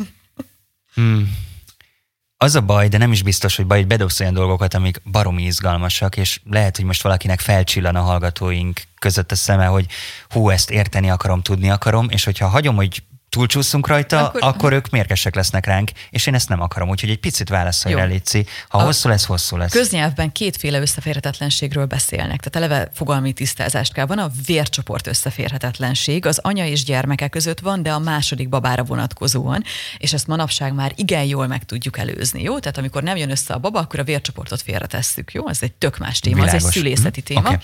Hmm. Az a baj, de nem is biztos, hogy baj, hogy bedobsz olyan dolgokat, amik baromi izgalmasak, és lehet, hogy most valakinek felcsillan a hallgatóink között a szeme, hogy hú, ezt érteni akarom, tudni akarom, és hogyha hagyom, hogy túlcsúszunk rajta, akkor, akkor ők mérgesek lesznek ránk, és én ezt nem akarom, úgyhogy egy picit válaszolj rá, Léci. Ha a hosszú lesz, hosszú lesz. Köznyelvben kétféle összeférhetetlenségről beszélnek, tehát eleve fogalmi tisztázást kell. Van a vércsoport összeférhetetlenség, az anya és gyermeke között van, de a második babára vonatkozóan, és ezt manapság már igen jól meg tudjuk előzni, jó? Tehát amikor nem jön össze a baba, akkor a vércsoportot félretesszük, jó? Ez egy tök más téma, Világos. Ez egy szülészeti téma. Okay.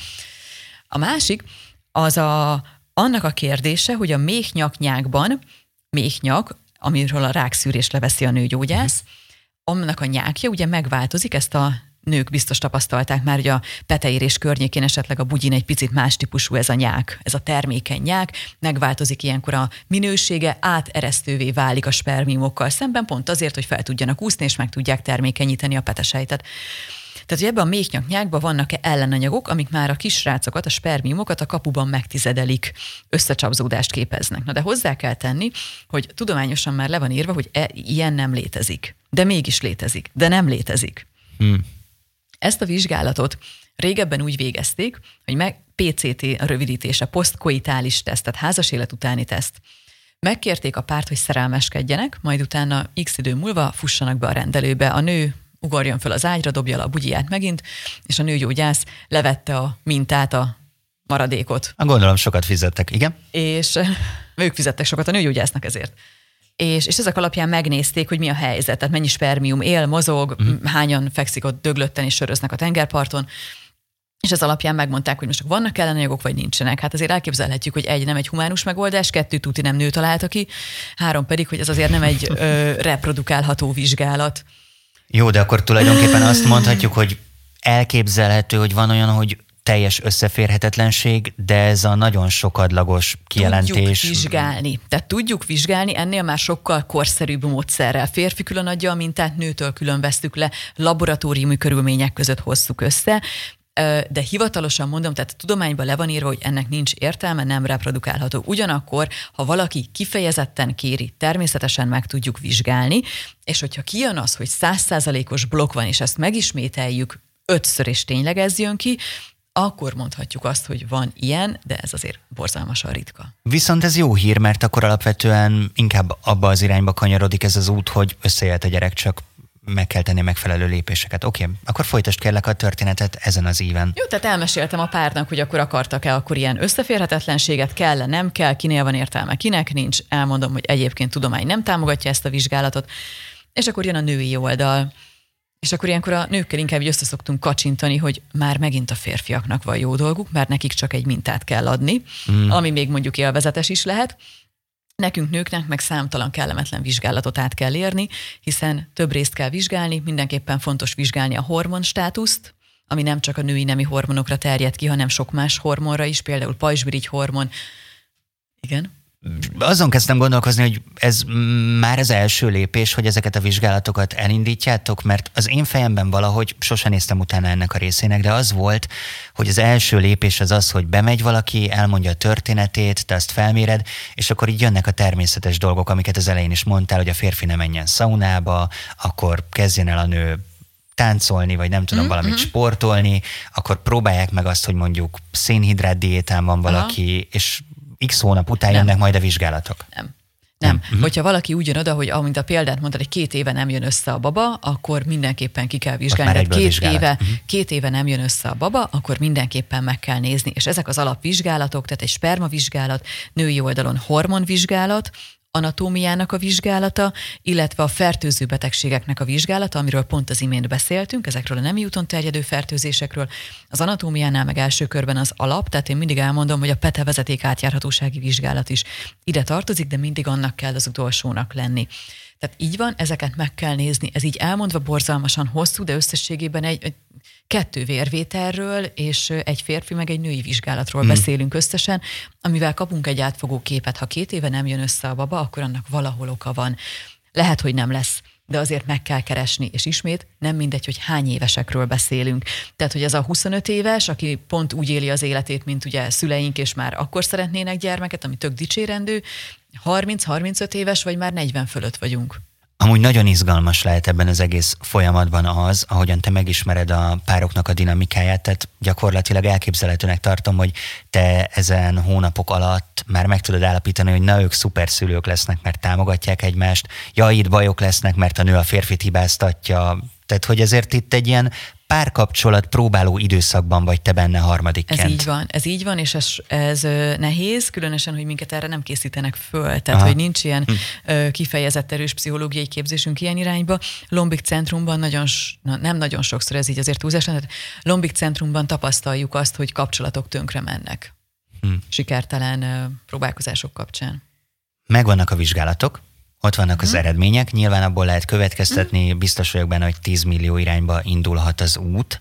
A másik, az a annak a kérdése, hogy a méhnyaknyákban, méhnyak, amiről a rákszűrést leveszi a nőgyógyász, uh-huh. annak a nyákja ugye megváltozik, ezt a nők biztos tapasztalták már, hogy a peteérés környékén esetleg a bugyin egy picit más típusú ez a nyák, ez a termékeny nyák, megváltozik ilyenkor a minősége, áteresztővé válik a spermiumokkal szemben, pont azért, hogy fel tudjanak úszni, és meg tudják termékenyíteni a petesejtet. Tehát, hogy ebben a méhnyaknyákban vannak-e ellenanyagok, amik már a kisrácokat, a spermiumokat a kapuban megtizedelik, összecsapzódást képeznek. Na de hozzá kell tenni, hogy tudományosan már le van írva, hogy e, ilyen nem létezik. De mégis létezik. De nem létezik. Hmm. Ezt a vizsgálatot régebben úgy végezték, hogy meg pé cé té a rövidítése, posztkoitális teszt, tehát házas élet utáni teszt. Megkérték a párt, hogy szerelmeskedjenek, majd utána x idő múlva fussanak be a rendelőbe. A nő ugorjon föl az ágyra, dobja le a bugyiját megint, és a nőgyógyász levette a mintát, a maradékot. Gondolom sokat fizettek, igen? És ők fizettek sokat a nőgyógyásznak ezért. És, és ezek alapján megnézték, hogy mi a helyzet, tehát mennyi spermium él, mozog, uh-huh. hányan fekszik ott döglötten és söröznek a tengerparton, és ez alapján megmondták, hogy most vannak ellenanyagok, vagy nincsenek. Hát azért elképzelhetjük, hogy egy, nem egy humánus megoldás, kettő, tuti nem nő találta ki, három pedig, hogy ez azért nem egy ö, reprodukálható vizsgálat. Jó, de akkor tulajdonképpen azt mondhatjuk, hogy elképzelhető, hogy van olyan, hogy teljes összeférhetetlenség, de ez a nagyon sokadlagos kijelentés. Tudjuk vizsgálni. Tehát tudjuk vizsgálni, ennél már sokkal korszerűbb módszerrel. Férfi külön adja a mintát, nőtől külön vesztük le, laboratóriumi körülmények között hozzuk össze, de hivatalosan mondom, tehát a tudományban le van írva, hogy ennek nincs értelme, nem reprodukálható. Ugyanakkor, ha valaki kifejezetten kéri, természetesen meg tudjuk vizsgálni, és hogyha kijön az, hogy száz százalékos blokk van, és ezt megismételjük ötször, és tényleg ez jön ki, akkor mondhatjuk azt, hogy van ilyen, de ez azért borzalmasan ritka. Viszont ez jó hír, mert akkor alapvetően inkább abba az irányba kanyarodik ez az út, hogy összejöhet a gyerek, csak meg kell tenni megfelelő lépéseket. Oké, okay, akkor folytasd kérlek a történetet ezen az íven. Jó, tehát elmeséltem a párnak, hogy akkor akartak-e akkor ilyen összeférhetetlenséget, kell-e, nem kell, kinél van értelme, kinek nincs. Elmondom, hogy egyébként tudomány nem támogatja ezt a vizsgálatot, és akkor jön a női oldal. És akkor ilyenkor a nőkkel inkább összeszoktunk kacsintani, hogy már megint a férfiaknak van jó dolguk, mert nekik csak egy mintát kell adni, mm. ami még mondjuk élvezetes is lehet. Nekünk nőknek meg számtalan kellemetlen vizsgálatot át kell érni, hiszen több részt kell vizsgálni, mindenképpen fontos vizsgálni a hormonstátuszt, ami nem csak a női nemi hormonokra terjed ki, hanem sok más hormonra is, például pajzsmirigy hormon. Igen? Azon kezdtem gondolkozni, hogy ez már az első lépés, hogy ezeket a vizsgálatokat elindítjátok, mert az én fejemben valahogy, sosem néztem utána ennek a részének, de az volt, hogy az első lépés az az, hogy bemegy valaki, elmondja a történetét, te azt felméred, és akkor így jönnek a természetes dolgok, amiket az elején is mondtál, hogy a férfi ne menjen szaunába, akkor kezdjen el a nő táncolni, vagy nem tudom, mm-hmm. valamit sportolni, akkor próbálják meg azt, hogy mondjuk szénhidrát diétán van valaki, aha. és x hónap után nem. jönnek majd a vizsgálatok. Nem. Nem. Uh-huh. Hogyha valaki úgy jön oda, hogy amint a példát mondtad, hogy két éve nem jön össze a baba, akkor mindenképpen ki kell vizsgálni. Két éve, uh-huh. két éve nem jön össze a baba, akkor mindenképpen meg kell nézni. És ezek az alapvizsgálatok, tehát egy spermavizsgálat, női oldalon hormonvizsgálat, anatómiának a vizsgálata, illetve a fertőző betegségeknek a vizsgálata, amiről pont az imént beszéltünk, ezekről a nemi úton terjedő fertőzésekről. Az anatómiánál meg első körben az alap, tehát én mindig elmondom, hogy a pete vezeték átjárhatósági vizsgálat is ide tartozik, de mindig annak kell az utolsónak lenni. Tehát így van, ezeket meg kell nézni. Ez így elmondva borzalmasan hosszú, de összességében egy, egy kettő vérvételről és egy férfi meg egy női vizsgálatról hmm. beszélünk összesen, amivel kapunk egy átfogó képet. Ha két éve nem jön össze a baba, akkor annak valahol oka van. Lehet, hogy nem lesz, de azért meg kell keresni, és ismét nem mindegy, hogy hány évesekről beszélünk. Tehát, hogy ez a huszonöt éves, aki pont úgy éli az életét, mint ugye szüleink, és már akkor szeretnének gyermeket, ami tök dicsérendő, harminc-harmincöt éves, vagy már negyven fölött vagyunk. Amúgy nagyon izgalmas lehet ebben az egész folyamatban az, ahogyan te megismered a pároknak a dinamikáját, tehát gyakorlatilag elképzelhetőnek tartom, hogy te ezen hónapok alatt már meg tudod állapítani, hogy na, ők szuperszülők lesznek, mert támogatják egymást, ja, itt bajok lesznek, mert a nő a férfit hibáztatja, tehát hogy ezért itt egy ilyen párkapcsolat próbáló időszakban vagy te benne harmadikként. Ez így van, ez így van, és ez, ez nehéz, különösen, hogy minket erre nem készítenek föl, tehát Aha. hogy nincs ilyen hm. kifejezett erős pszichológiai képzésünk ilyen irányba. Lombik centrumban nagyon, na, nem nagyon sokszor, ez így azért túlzás, tehát Lombik centrumban tapasztaljuk azt, hogy kapcsolatok tönkre mennek. Hm. Sikertelen próbálkozások kapcsán. Megvannak a vizsgálatok, ott vannak az hmm. eredmények, nyilván abból lehet következtetni, hmm. biztos vagyok benne, hogy tíz millió irányba indulhat az út,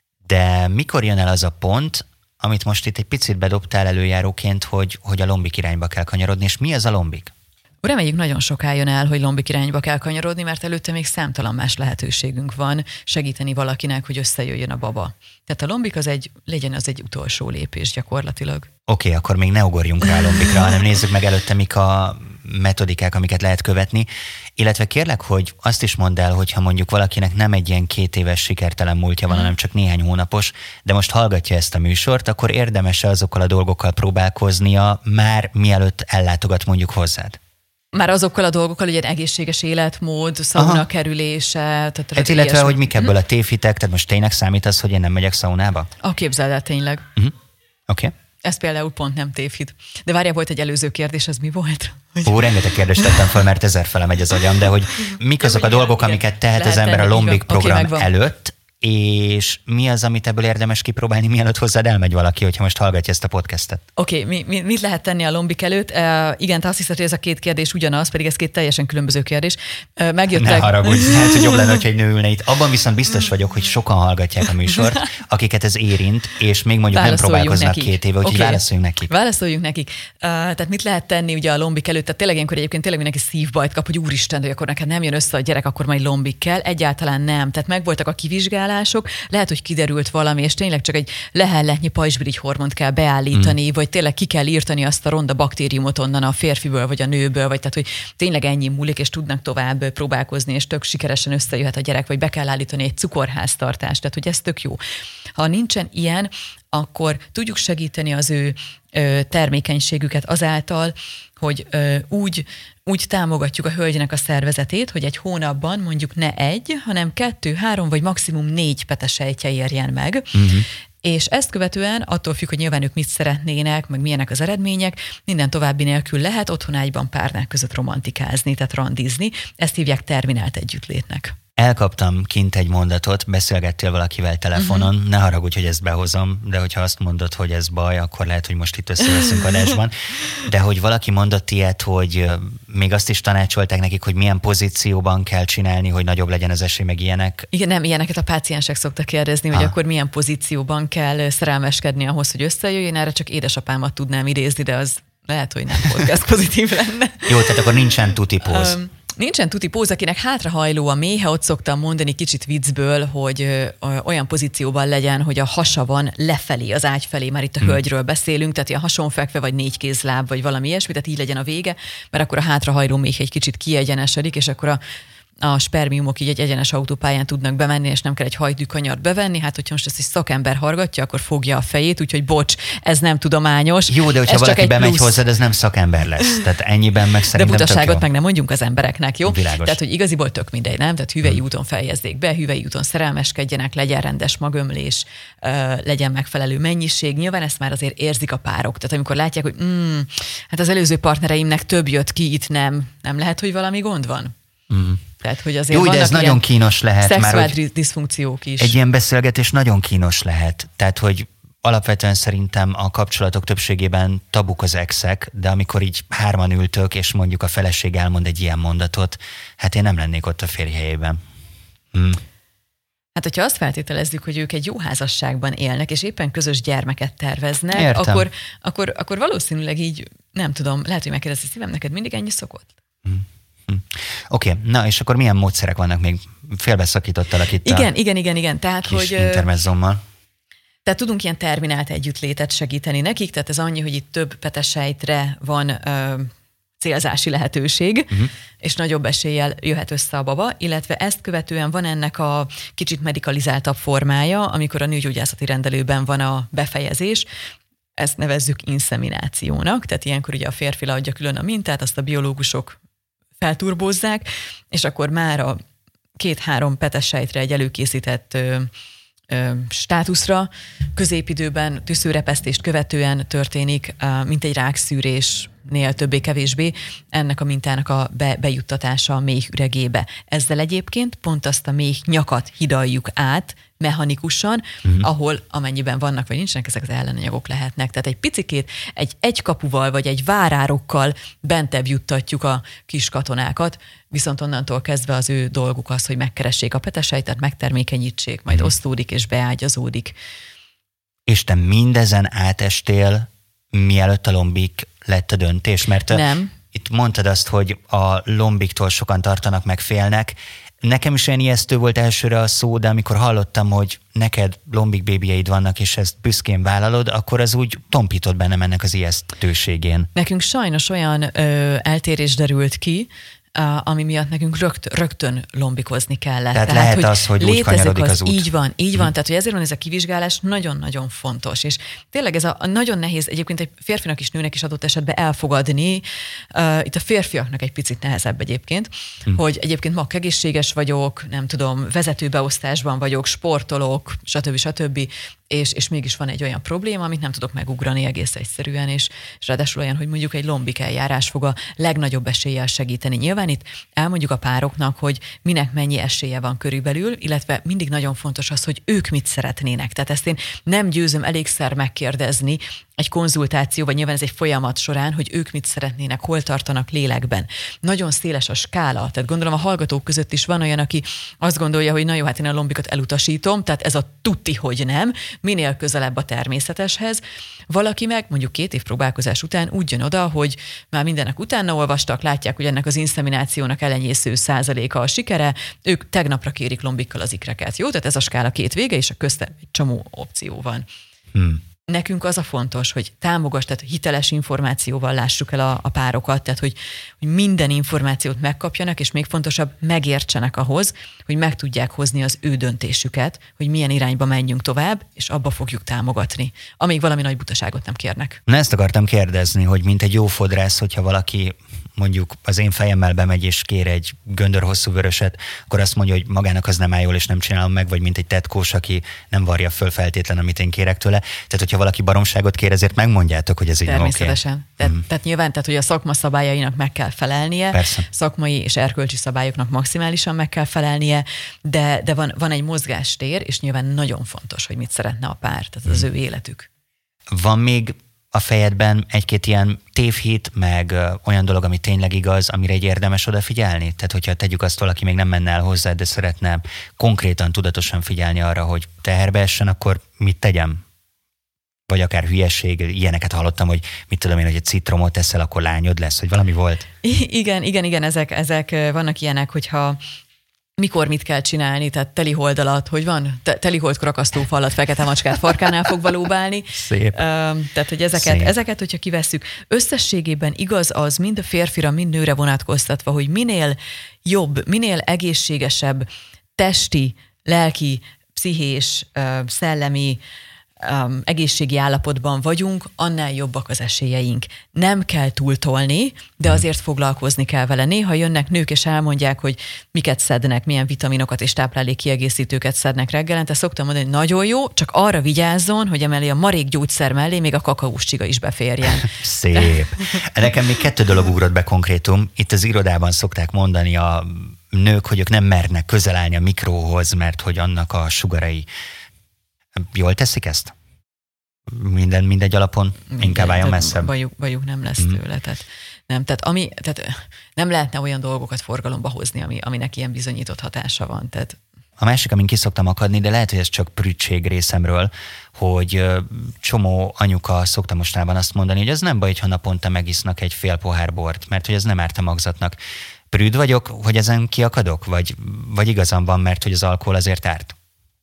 de mikor jön el az a pont, amit most itt egy picit bedobtál előjáróként, hogy, hogy a lombik irányba kell kanyarodni, és mi az a lombik? Reméljük, nagyon soká jön el, hogy lombik irányba kell kanyarodni, mert előtte még számtalan más lehetőségünk van segíteni valakinek, hogy összejöjjön a baba. Tehát a lombik az egy, legyen az egy utolsó lépés gyakorlatilag. Oké, okay, akkor még ne ugorjunk rá a lombikra, hanem nézzük meg előtte, mik a metodikák, amiket lehet követni. Illetve kérlek, hogy azt is mondd el, hogyha mondjuk valakinek nem egy ilyen két éves sikertelen múltja van, mm. hanem csak néhány hónapos, de most hallgatja ezt a műsort, akkor érdemes-e azokkal a dolgokkal próbálkoznia már mielőtt ellátogat mondjuk hozzád? Már azokkal a dolgokkal, hogy egy egészséges életmód, szauna kerülése. Tehát hát illetve, ilyesmi. Hogy mik ebből a tévhitek, tehát most tényleg számít az, hogy én nem megyek szaunába? A képzeld el, tényleg. Uh-huh. Oké. Okay. Ez például pont nem tévhit. De várjál, volt egy előző kérdés, az mi volt? Ó, rengeteg kérdést tettem fel, mert ezerfele megy az agyam, de hogy mik azok a dolgok, amiket tehet az ember a Lombik program okay, előtt, és mi az, amit ebből érdemes kipróbálni, mielőtt hozzád elmegy valaki, hogyha most hallgatja ezt a podcastet? Oké, okay, mi, mi, mit lehet tenni a Lombik előtt? Uh, igen, te azt hiszed, hogy ez a két kérdés ugyanaz, pedig ez két teljesen különböző kérdés. Uh, megjöttek... Ne haragudj, lehet, hogy jobb lenne, hogyha egy nő ülne itt. Abban viszont biztos vagyok, hogy sokan hallgatják a műsort, akiket ez érint, és még mondjuk nem próbálkoznak nekik. két éve, úgyhogy okay. válaszoljunk nekik. Válaszoljunk nekik. Uh, tehát mit lehet tenni ugye a Lombik előtt? Tehát tényleg ilyenkor egyébként tényleg mindenki szívbajt kap, hogy úristen, hogy akkor neked nem jön össze a gyerek, akkor majd Lombik kell. Egyáltalán nem. Tehát megvoltak a kivizsgálások, lehet, hogy kiderült valami, és tényleg csak egy lehelletnyi pajzsmirigy hormont kell beállítani, mm. vagy tényleg ki kell írtani azt a ronda baktériumot onnan a férfiből, vagy a nőből, vagy tehát, hogy tényleg ennyi múlik, és tudnak tovább próbálkozni, és tök sikeresen összejöhet a gyerek, vagy be kell állítani egy cukorháztartást, tehát hogy ez tök jó. Ha nincsen ilyen, akkor tudjuk segíteni az ő ö, termékenységüket azáltal, hogy ö, úgy, úgy támogatjuk a hölgynek a szervezetét, hogy egy hónapban mondjuk ne egy, hanem kettő, három vagy maximum négy petesejtje érjen meg, uh-huh. és ezt követően attól függ, hogy nyilván ők mit szeretnének, meg milyenek az eredmények, minden további nélkül lehet otthonágyban párnák között romantikázni, tehát randizni. Ezt hívják terminált együttlétnek. Elkaptam kint egy mondatot, beszélgettél valakivel telefonon, uh-huh. ne haragudj, hogy ezt behozom, de hogyha azt mondod, hogy ez baj, akkor lehet, hogy most itt összeveszünk adásban. De hogy valaki mondott ilyet, hogy még azt is tanácsolták nekik, hogy milyen pozícióban kell csinálni, hogy nagyobb legyen az esély, meg ilyenek. Igen, nem, ilyeneket a páciensek szoktak kérdezni, hogy ah. akkor milyen pozícióban kell szerelmeskedni ahhoz, hogy összejöjjön. Erre csak édesapámat tudnám idézni, de az lehet, hogy nem podcast pozitív lenne. Jó, tehát akkor nincsen tuti póz. Um, Nincsen tuti póz, akinek hátrahajló a méhe, ott szoktam mondani kicsit viccből, hogy ö, olyan pozícióban legyen, hogy a hasa van lefelé, az ágy felé, már itt a hmm. hölgyről beszélünk, tehát ilyen hasonfekve, vagy négy kézláb, vagy valami ilyesmi, tehát így legyen a vége, mert akkor a hátrahajló méhe egy kicsit kiegyenesedik, és akkor a a spermiumok így egy egyenes autópályán tudnak bemenni, és nem kell egy hajdűkanyart bevenni. Hát, hogyha most ezt egy szakember hallgatja, akkor fogja a fejét, úgyhogy bocs, ez nem tudományos. Jó, de hogyha ez valaki bemegy plusz. hozzád, ez nem szakember lesz. Tehát ennyiben meg szerintem de butaságot meg nem mondjunk az embereknek, jó? Világos. Tehát, hogy igaziból tök mindegy, nem? Tehát hüvei hmm. úton fejezzék be, hüvei úton szerelmeskedjenek, legyen rendes magömlés, legyen megfelelő mennyiség. Nyilván ezt már azért érzik a párok. Tehát amikor látják, hogy mm, hát az előző partnereimnek több jött ki, itt nem. Nem lehet, hogy valami gond van? Hmm. Tehát, hogy azért jó, de ez nagyon kínos lehet. Szexuális már, diszfunkciók is. Egy ilyen beszélgetés nagyon kínos lehet. Tehát, hogy alapvetően szerintem a kapcsolatok többségében tabuk az exek, de amikor így hárman ültök, és mondjuk a feleség elmond egy ilyen mondatot, hát én nem lennék ott a férj helyében. Hmm. Hát, hogyha azt feltételezzük, hogy ők egy jó házasságban élnek, és éppen közös gyermeket terveznek, Értem. akkor, akkor, akkor valószínűleg így, nem tudom, lehet, hogy megkérdezi, szívem, neked mindig ennyi szokott? Hmm. Oké, okay. Na és akkor milyen módszerek vannak még? Félbeszakítottalak itt igen, a igen, igen, igen. Tehát, kis hogy, intermezzommal. Tehát tudunk ilyen terminált együttlétet segíteni nekik, tehát ez annyi, hogy itt több petesejtre van ö, célzási lehetőség, uh-huh. és nagyobb eséllyel jöhet össze a baba, illetve ezt követően van ennek a kicsit medikalizáltabb formája, amikor a nőgyógyászati rendelőben van a befejezés, ezt nevezzük inszeminációnak, tehát ilyenkor ugye a férfi leadja külön a mintát, azt a biológusok felturbózzák, és akkor már a két-három petessejtre egy előkészített ö, ö, státuszra középidőben tüszőrepesztést követően történik, ö, mint egy rákszűrésnél többé-kevésbé ennek a mintának a be, bejuttatása a méh üregébe. Ezzel egyébként pont azt a méh nyakat hidaljuk át mechanikusan, uh-huh. ahol amennyiben vannak vagy nincsenek, ezek az ellenanyagok lehetnek. Tehát egy picikét, egy egykapuval vagy egy várárokkal bentebb juttatjuk a kis katonákat, viszont onnantól kezdve az ő dolguk az, hogy megkeressék a petesejtet, megtermékenyítsék, majd uh-huh. osztódik és beágyazódik. És te mindezen átestél, mielőtt a lombik lett a döntés? Mert nem. Itt mondtad azt, hogy a lombiktól sokan tartanak, meg félnek. Nekem is olyan ijesztő volt elsőre a szó, de amikor hallottam, hogy neked lombik bébieid vannak, és ezt büszkén vállalod, akkor az úgy tompított bennem ennek az ijesztőségén. Nekünk sajnos olyan ö, eltérés derült ki, ami miatt nekünk rögt, rögtön lombikozni kellett. Tehát, tehát lehet hogy az, hogy úgy kanyarodik az, az út. Így van, így van. Hmm. Tehát, hogy ezért van ez a kivizsgálás nagyon-nagyon fontos. És tényleg ez a, a nagyon nehéz, egyébként egy férfinak is, nőnek is adott esetben elfogadni. Uh, itt a férfiaknak egy picit nehezebb egyébként, hmm. hogy egyébként ma egészséges vagyok, nem tudom, vezetőbeosztásban vagyok, sportolok, stb. stb. És, és mégis van egy olyan probléma, amit nem tudok megugrani egész egyszerűen, és, és ráadásul olyan, hogy mondjuk egy lombik eljárás fog a legnagyobb eséllyel segíteni. Nyilván itt elmondjuk a pároknak, hogy minek mennyi esélye van körülbelül, illetve mindig nagyon fontos az, hogy ők mit szeretnének. Tehát ezt én nem győzöm elégszer megkérdezni egy konzultáció, vagy nyilván ez egy folyamat során, hogy ők mit szeretnének, hol tartanak lélekben. Nagyon széles a skála, tehát gondolom a hallgatók között is van olyan, aki azt gondolja, hogy na jó, hát én a lombikat elutasítom, tehát ez a tuti, hogy nem, minél közelebb a természeteshez. Valaki meg mondjuk két év próbálkozás után úgy jön oda, hogy már mindenek utána olvastak, látják, hogy ennek az inszeminációnak elenyésző százaléka a sikere, ők tegnapra kérik lombikkal az ikreket. Jó, tehát ez a skála két vége, és a köztem egy csomó opció van. Hmm. Nekünk az a fontos, hogy támogass, tehát hiteles információval lássuk el a, a párokat, tehát hogy, hogy minden információt megkapjanak, és még fontosabb, megértsenek ahhoz, hogy meg tudják hozni az ő döntésüket, hogy milyen irányba menjünk tovább, és abba fogjuk támogatni, amíg valami nagy butaságot nem kérnek. Na ezt akartam kérdezni, hogy mint egy jó fodrász, hogyha valaki mondjuk az én fejemmel bemegy és kér egy göndörhosszú vöröset, akkor azt mondja, hogy magának az nem áll jól, és nem csinálom meg, vagy mint egy tetkós, aki nem varja föl feltétlen, amit én kérek tőle. Tehát, hogyha valaki baromságot kér, ezért megmondjátok, hogy ez így nem oké. Természetesen. Tehát, mm. tehát nyilván, tehát, hogy a szakma szabályainak meg kell felelnie, persze. Szakmai és erkölcsi szabályoknak maximálisan meg kell felelnie, de, de van, van egy mozgástér, és nyilván nagyon fontos, hogy mit szeretne a pár, tehát mm. az ő életük. Van még a fejedben egy-két ilyen tévhit, meg ö, olyan dolog, ami tényleg igaz, amire egy érdemes odafigyelni? Tehát, hogyha tegyük azt, valaki még nem menne el hozzá, de szeretne konkrétan, tudatosan figyelni arra, hogy teherbe essen, akkor mit tegyem? Vagy akár hülyeség, ilyeneket hallottam, hogy mit tudom én, hogy egy citromot teszel, akkor lányod lesz, hogy valami volt? I- igen, igen, igen, ezek, ezek vannak ilyenek, hogyha mikor mit kell csinálni, tehát telihold alatt, hogy van? Te, teliholdkor akasztófa alatt fekete macskát farkánál fog valóbálni. Szép. Uh, tehát, hogy ezeket, Szép. ezeket, hogyha kivesszük, összességében igaz az mind a férfira, mind nőre vonatkoztatva, hogy minél jobb, minél egészségesebb testi, lelki, pszichés, uh, szellemi, Um, egészségi állapotban vagyunk, annál jobbak az esélyeink. Nem kell túltolni, de azért foglalkozni kell vele. Néha jönnek nők, és elmondják, hogy miket szednek, milyen vitaminokat és táplálékkiegészítőket szednek reggelente. Szoktam mondani, hogy nagyon jó, csak arra vigyázzon, hogy emellé a marék gyógyszer mellé még a kakaós csiga is beférjen. Szép. Nekem még kettő dolog ugrott be konkrétum. Itt az irodában szokták mondani a nők, hogy ők nem mernek közel állni a mikróhoz, mert hogy annak a sugarai. Jól teszik ezt? Minden, mindegy alapon? Inkább álljon messzebb? Bajuk, bajuk nem lesz mm. tőle. Tehát, nem, tehát, ami, tehát nem lehetne olyan dolgokat forgalomba hozni, ami, aminek ilyen bizonyított hatása van. Tehát... A másik, amin ki szoktam akadni, de lehet, hogy ez csak prüddség részemről, hogy csomó anyuka szokta mostanában azt mondani, hogy ez nem baj, ha naponta megisznak egy fél pohár bort, mert hogy ez nem árt a magzatnak. Prüd vagyok, hogy ezen kiakadok? Vagy, vagy igazam van, mert hogy az alkohol azért árt?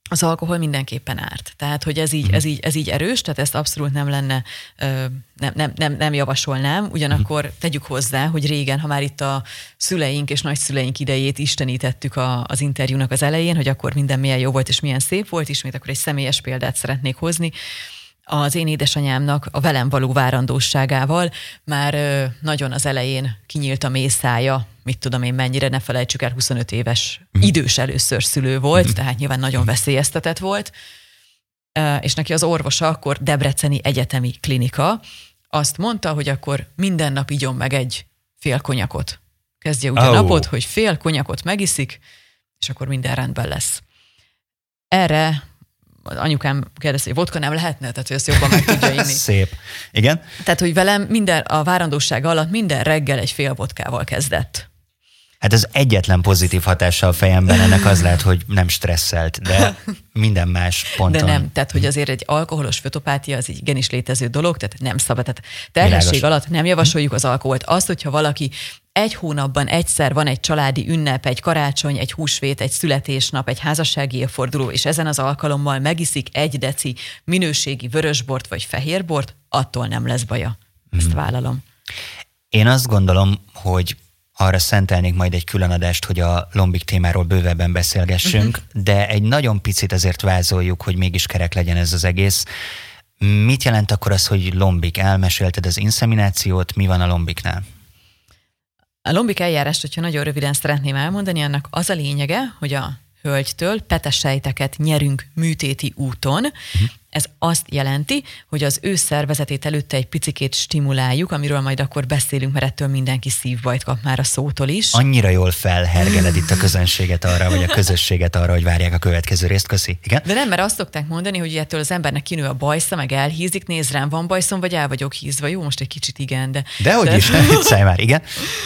az alkohol mindenképpen árt. Tehát, hogy ez így, ez így, ez így erős, tehát ezt abszolút nem lenne, nem, nem, nem, nem javasolnám. Ugyanakkor tegyük hozzá, hogy régen, ha már itt a szüleink és nagyszüleink idejét istenítettük a, az interjúnak az elején, hogy akkor minden milyen jó volt és milyen szép volt, ismét akkor egy személyes példát szeretnék hozni. Az én édesanyámnak a velem való várandóságával már nagyon az elején kinyílt a mészája, mit tudom én mennyire, ne felejtsük el, huszonöt éves idős először szülő volt, tehát nyilván nagyon veszélyeztetett volt, és neki az orvosa akkor Debreceni Egyetemi Klinika azt mondta, hogy akkor minden nap igyon meg egy fél konyakot. Kezdje úgy a oh. napot, hogy fél konyakot megiszik, és akkor minden rendben lesz. Erre az anyukám kérdezte, hogy vodka nem lehetne, tehát hogy ezt jobban meg tudja inni. Szép. Igen? Tehát, hogy velem minden, a várandóság alatt minden reggel egy fél vodkával kezdett. Hát ez egyetlen pozitív hatása a fejemben, ennek az lehet, hogy nem stresszelt, de minden más ponton. De nem, tehát hogy azért egy alkoholos fötopátia az egy igenis létező dolog, tehát nem szabad. Tehát terhesség alatt nem javasoljuk az alkoholt. Azt, hogyha valaki egy hónapban egyszer van egy családi ünnep, egy karácsony, egy húsvét, egy születésnap, egy házassági évforduló, és ezen az alkalommal megiszik egy deci minőségi vörösbort vagy fehérbort, attól nem lesz baja. Ezt vállalom. Én azt gondolom, hogy arra szentelnék majd egy külön adást, hogy a lombik témáról bővebben beszélgessünk, uh-huh. de egy nagyon picit azért vázoljuk, hogy mégis kerek legyen ez az egész. Mit jelent akkor az, hogy lombik? Elmesélted az inszeminációt, mi van a lombiknál? A lombik eljárást, hogyha nagyon röviden szeretném elmondani, annak az a lényege, hogy a hölgytől petesejteket nyerünk műtéti úton. Uh-huh. Ez azt jelenti, hogy az ő szervezetét előtte egy picikét stimuláljuk, amiről majd akkor beszélünk, mert ettől mindenki szívbajt kap már a szótól is. Annyira jól felhergeled itt a közönséget arra, vagy a közösséget arra, hogy várják a következő részt. Köszi. Igen? De nem, mert azt szokták mondani, hogy ettől az embernek kinő a bajsza, meg elhízik, néz rám, van bajszom, vagy el vagyok hízva. Jó, most egy kicsit igen, de... Dehogy de... is, nem viccelj már, igen.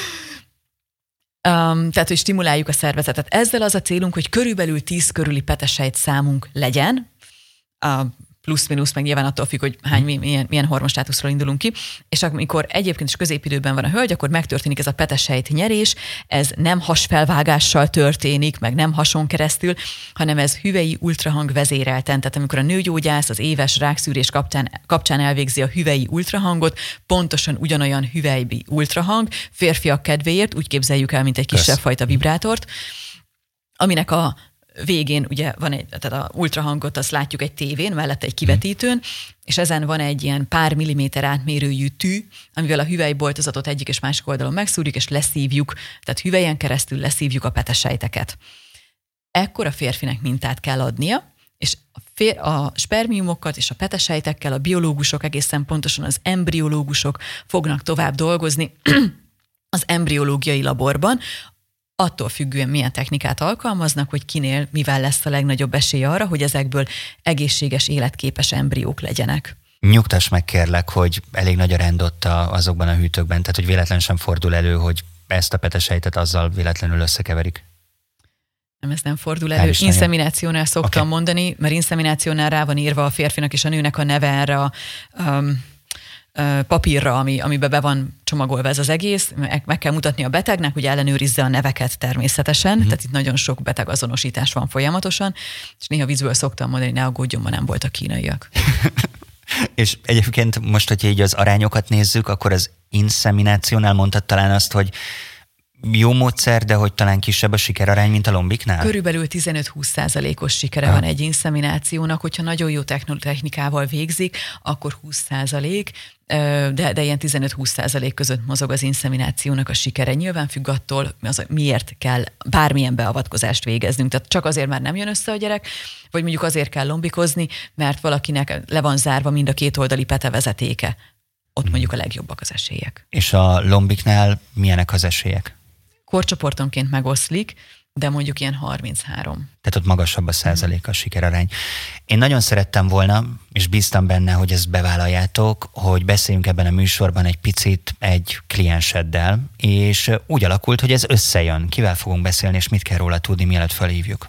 Um, tehát, hogy stimuláljuk a szervezetet. Ezzel az a célunk, hogy körülbelül tíz körüli petesejt számunk legyen, a plusz-minusz, meg nyilván attól függ, hogy hány, milyen, milyen hormonstátuszról indulunk ki, és amikor egyébként is középidőben van a hölgy, akkor megtörténik ez a petesejt nyerés, ez nem hasfelvágással történik, meg nem hason keresztül, hanem ez hüvei ultrahang vezérelten. Tehát amikor a nőgyógyász az éves rákszűrés kapcsán, kapcsán elvégzi a hüvei ultrahangot, pontosan ugyanolyan hüvei ultrahang, férfiak kedvéért, úgy képzeljük el, mint egy kisebb Kösz. fajta vibrátort, aminek a végén ugye van egy, tehát a ultrahangot azt látjuk egy tévén, mellette egy kivetítőn, és ezen van egy ilyen pár milliméter átmérőjű tű, amivel a hüvelyboltozatot egyik és másik oldalon megszúrjuk, és leszívjuk, tehát hüvelyen keresztül leszívjuk a petesejteket. Ekkor a férfinek mintát kell adnia, és a, fér, a spermiumokat és a petesejtekkel a biológusok, egészen pontosan az embriológusok fognak tovább dolgozni az embriológiai laborban, attól függően milyen technikát alkalmaznak, hogy kinél mivel lesz a legnagyobb esély arra, hogy ezekből egészséges, életképes embriók legyenek. Nyugtass meg kérlek, hogy elég nagy a rend ott a, azokban a hűtőkben, tehát hogy véletlen sem fordul elő, hogy ezt a petesejtet azzal véletlenül összekeverik. Nem, ez nem fordul elő. Inszeminációnál szoktam okay. mondani, mert inszeminációnál rá van írva a férfinak és a nőnek a neve erre a um, papírra, ami, amiben be van csomagolva ez az egész, meg, meg kell mutatni a betegnek, hogy ellenőrizze a neveket természetesen, mm. tehát itt nagyon sok betegazonosítás van folyamatosan, és néha vízből szoktam mondani, ne aggódjon, ma nem voltak kínaiak. És egyébként most, hogyha így az arányokat nézzük, akkor az inszeminációnál mondtad talán azt, hogy jó módszer, de hogy talán kisebb a sikerarány, mint a lombiknál? Körülbelül tizenöt-húsz százalékos sikere ha. van egy inszeminációnak, hogyha nagyon jó technikával végzik, akkor húsz százalék, de, de ilyen tizenöt-húsz százalék között mozog az inszeminációnak a sikere. Nyilván függ attól, az, miért kell bármilyen beavatkozást végeznünk. Tehát csak azért már nem jön össze a gyerek, vagy mondjuk azért kell lombikozni, mert valakinek le van zárva mind a két oldali petevezetéke. Ott hmm. mondjuk a legjobbak az esélyek. És a lombiknál milyenek az esélyek? Korcsoportonként megoszlik, de mondjuk ilyen harminchárom. Tehát ott magasabb a százalék a sikerarány. Én nagyon szerettem volna, és bíztam benne, hogy ezt bevállaljátok, hogy beszéljünk ebben a műsorban egy picit egy klienseddel, és úgy alakult, hogy ez összejön. Kivel fogunk beszélni, és mit kell róla tudni, mielőtt felhívjuk?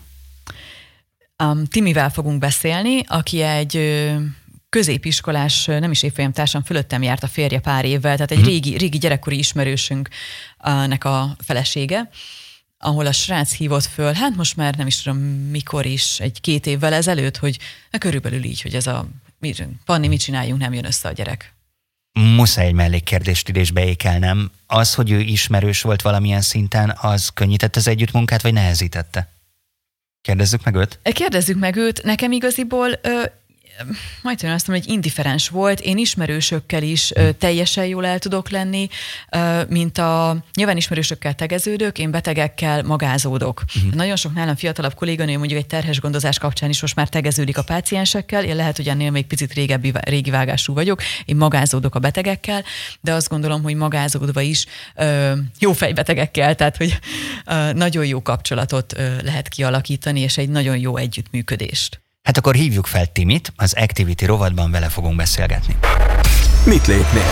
Um, Timivel fogunk beszélni, aki egy középiskolás, nem is évfolyamtársam, fölöttem járt a férje pár évvel, tehát egy hmm. régi, régi gyerekkori ismerősünknek a felesége, ahol a srác hívott föl, hát most már nem is tudom mikor is, egy-két évvel ezelőtt, hogy na, körülbelül így, hogy ez a Panni, mit csináljunk, nem jön össze a gyerek. Muszáj egy mellékkérdést ide is beékelnem. Az, hogy ő ismerős volt valamilyen szinten, az könnyítette az együttmunkát, vagy nehezítette? Kérdezzük meg őt? Kérdezzük meg őt. Nekem igaziból... Ö, majd azt mondom, hogy indiferens volt, én ismerősökkel is ö, teljesen jól el tudok lenni, ö, mint a nyilván ismerősökkel tegeződök, én betegekkel magázódok. Uh-huh. Nagyon sok nálam fiatalabb kolléganő mondjuk egy terhes gondozás kapcsán is most már tegeződik a páciensekkel, én lehet, hogy ennél még picit régebbi, régi vágású vagyok, én magázódok a betegekkel, de azt gondolom, hogy magázódva is ö, jó fejbetegekkel, tehát hogy ö, nagyon jó kapcsolatot ö, lehet kialakítani, és egy nagyon jó együttműködést. Hát akkor hívjuk fel Timit, az Activity rovatban vele fogunk beszélgetni. Mit lépnél?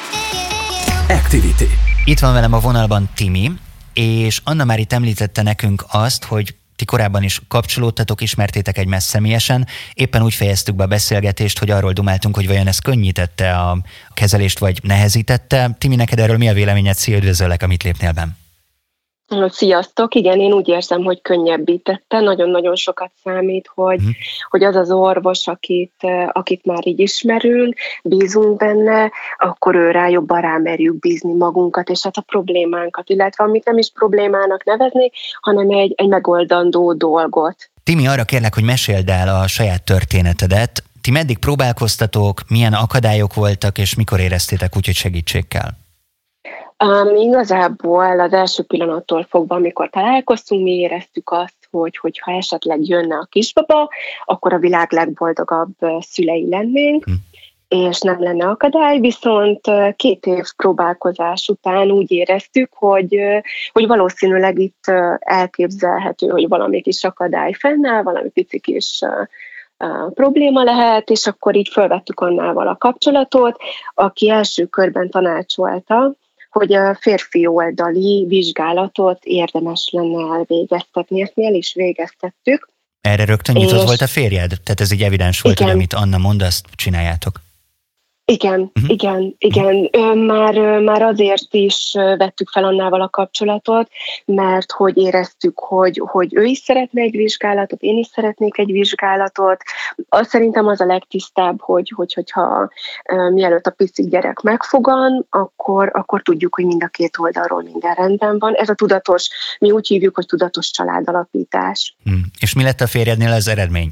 Activity. Itt van velem a vonalban Timi, és Anna már itt említette nekünk azt, hogy ti korábban is kapcsolódtatok, ismertétek egymást személyesen. Éppen úgy fejeztük be a beszélgetést, hogy arról dumáltunk, hogy vajon ez könnyítette a kezelést, vagy nehezítette. Timi, neked erről mi a véleményed? Szia, üdvözöllek a Mit lépnélben. Sziasztok! Igen, én úgy érzem, hogy könnyebbítette. Nagyon-nagyon sokat számít, hogy, mm. hogy az az orvos, akit, akit már így ismerünk, bízunk benne, akkor őrá jobban rámerjük bízni magunkat, és hát a problémánkat, illetve amit nem is problémának neveznék, hanem egy, egy megoldandó dolgot. Timi, arra kérlek, hogy meséld el a saját történetedet. Ti meddig próbálkoztatok, milyen akadályok voltak, és mikor éreztétek úgy, hogy segítség kell? Um, igazából az első pillanattól fogva, amikor találkoztunk, mi éreztük azt, hogy, hogy ha esetleg jönne a kisbaba, akkor a világ legboldogabb szülei lennénk, hm. és nem lenne akadály, viszont két év próbálkozás után úgy éreztük, hogy, hogy valószínűleg itt elképzelhető, hogy valami kis akadály fennáll, valami pici kis Uh, probléma lehet, és akkor így felvettük Annával a kapcsolatot, aki első körben tanácsolta, hogy a férfi oldali vizsgálatot érdemes lenne elvégeztetni, ezt mi el is végeztettük. Erre rögtön nyitott volt a férjed? Tehát ez így evidens volt, igen. Hogy amit Anna mond, azt csináljátok? Igen, uh-huh. igen, igen. Már, már azért is vettük fel Annával a kapcsolatot, mert hogy éreztük, hogy, hogy ő is szeretne egy vizsgálatot, én is szeretnék egy vizsgálatot. Azt szerintem az a legtisztább, hogy, hogy, hogyha mielőtt a pici gyerek megfogan, akkor, akkor tudjuk, hogy mind a két oldalról minden rendben van. Ez a tudatos, mi úgy hívjuk, hogy tudatos családalapítás. Hmm. És mi lett a férjednél az eredmény?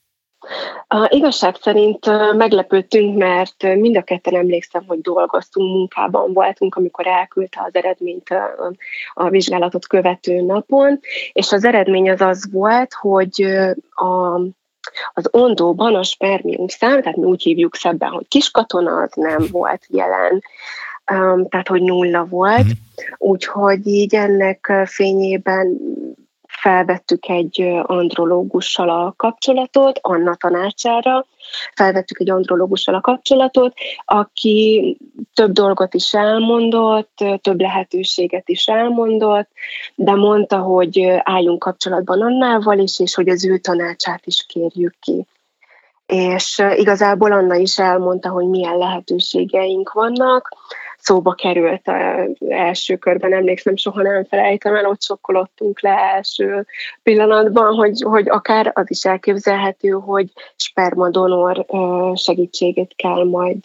A igazság szerint meglepődtünk, mert mind a ketten emlékszem, hogy dolgoztunk, munkában voltunk, amikor elküldte az eredményt a, a vizsgálatot követő napon, és az eredmény az az volt, hogy a, az ondóban a spermium szám, tehát mi úgy hívjuk szebben, hogy kiskatona, az nem volt jelen. Um, tehát, hogy nulla volt. Mm. Úgyhogy így ennek fényében felvettük egy andrológussal a kapcsolatot, Anna tanácsára, felvettük egy andrológussal a kapcsolatot, aki több dolgot is elmondott, több lehetőséget is elmondott, de mondta, hogy álljunk kapcsolatban Annával is, és hogy az ő tanácsát is kérjük ki. És igazából Anna is elmondta, hogy milyen lehetőségeink vannak. Szóba került az első körben, emlékszem, soha nem felejtem el, ott sokkolottunk le első pillanatban, hogy, hogy akár az is elképzelhető, hogy spermadonor segítségét kell majd,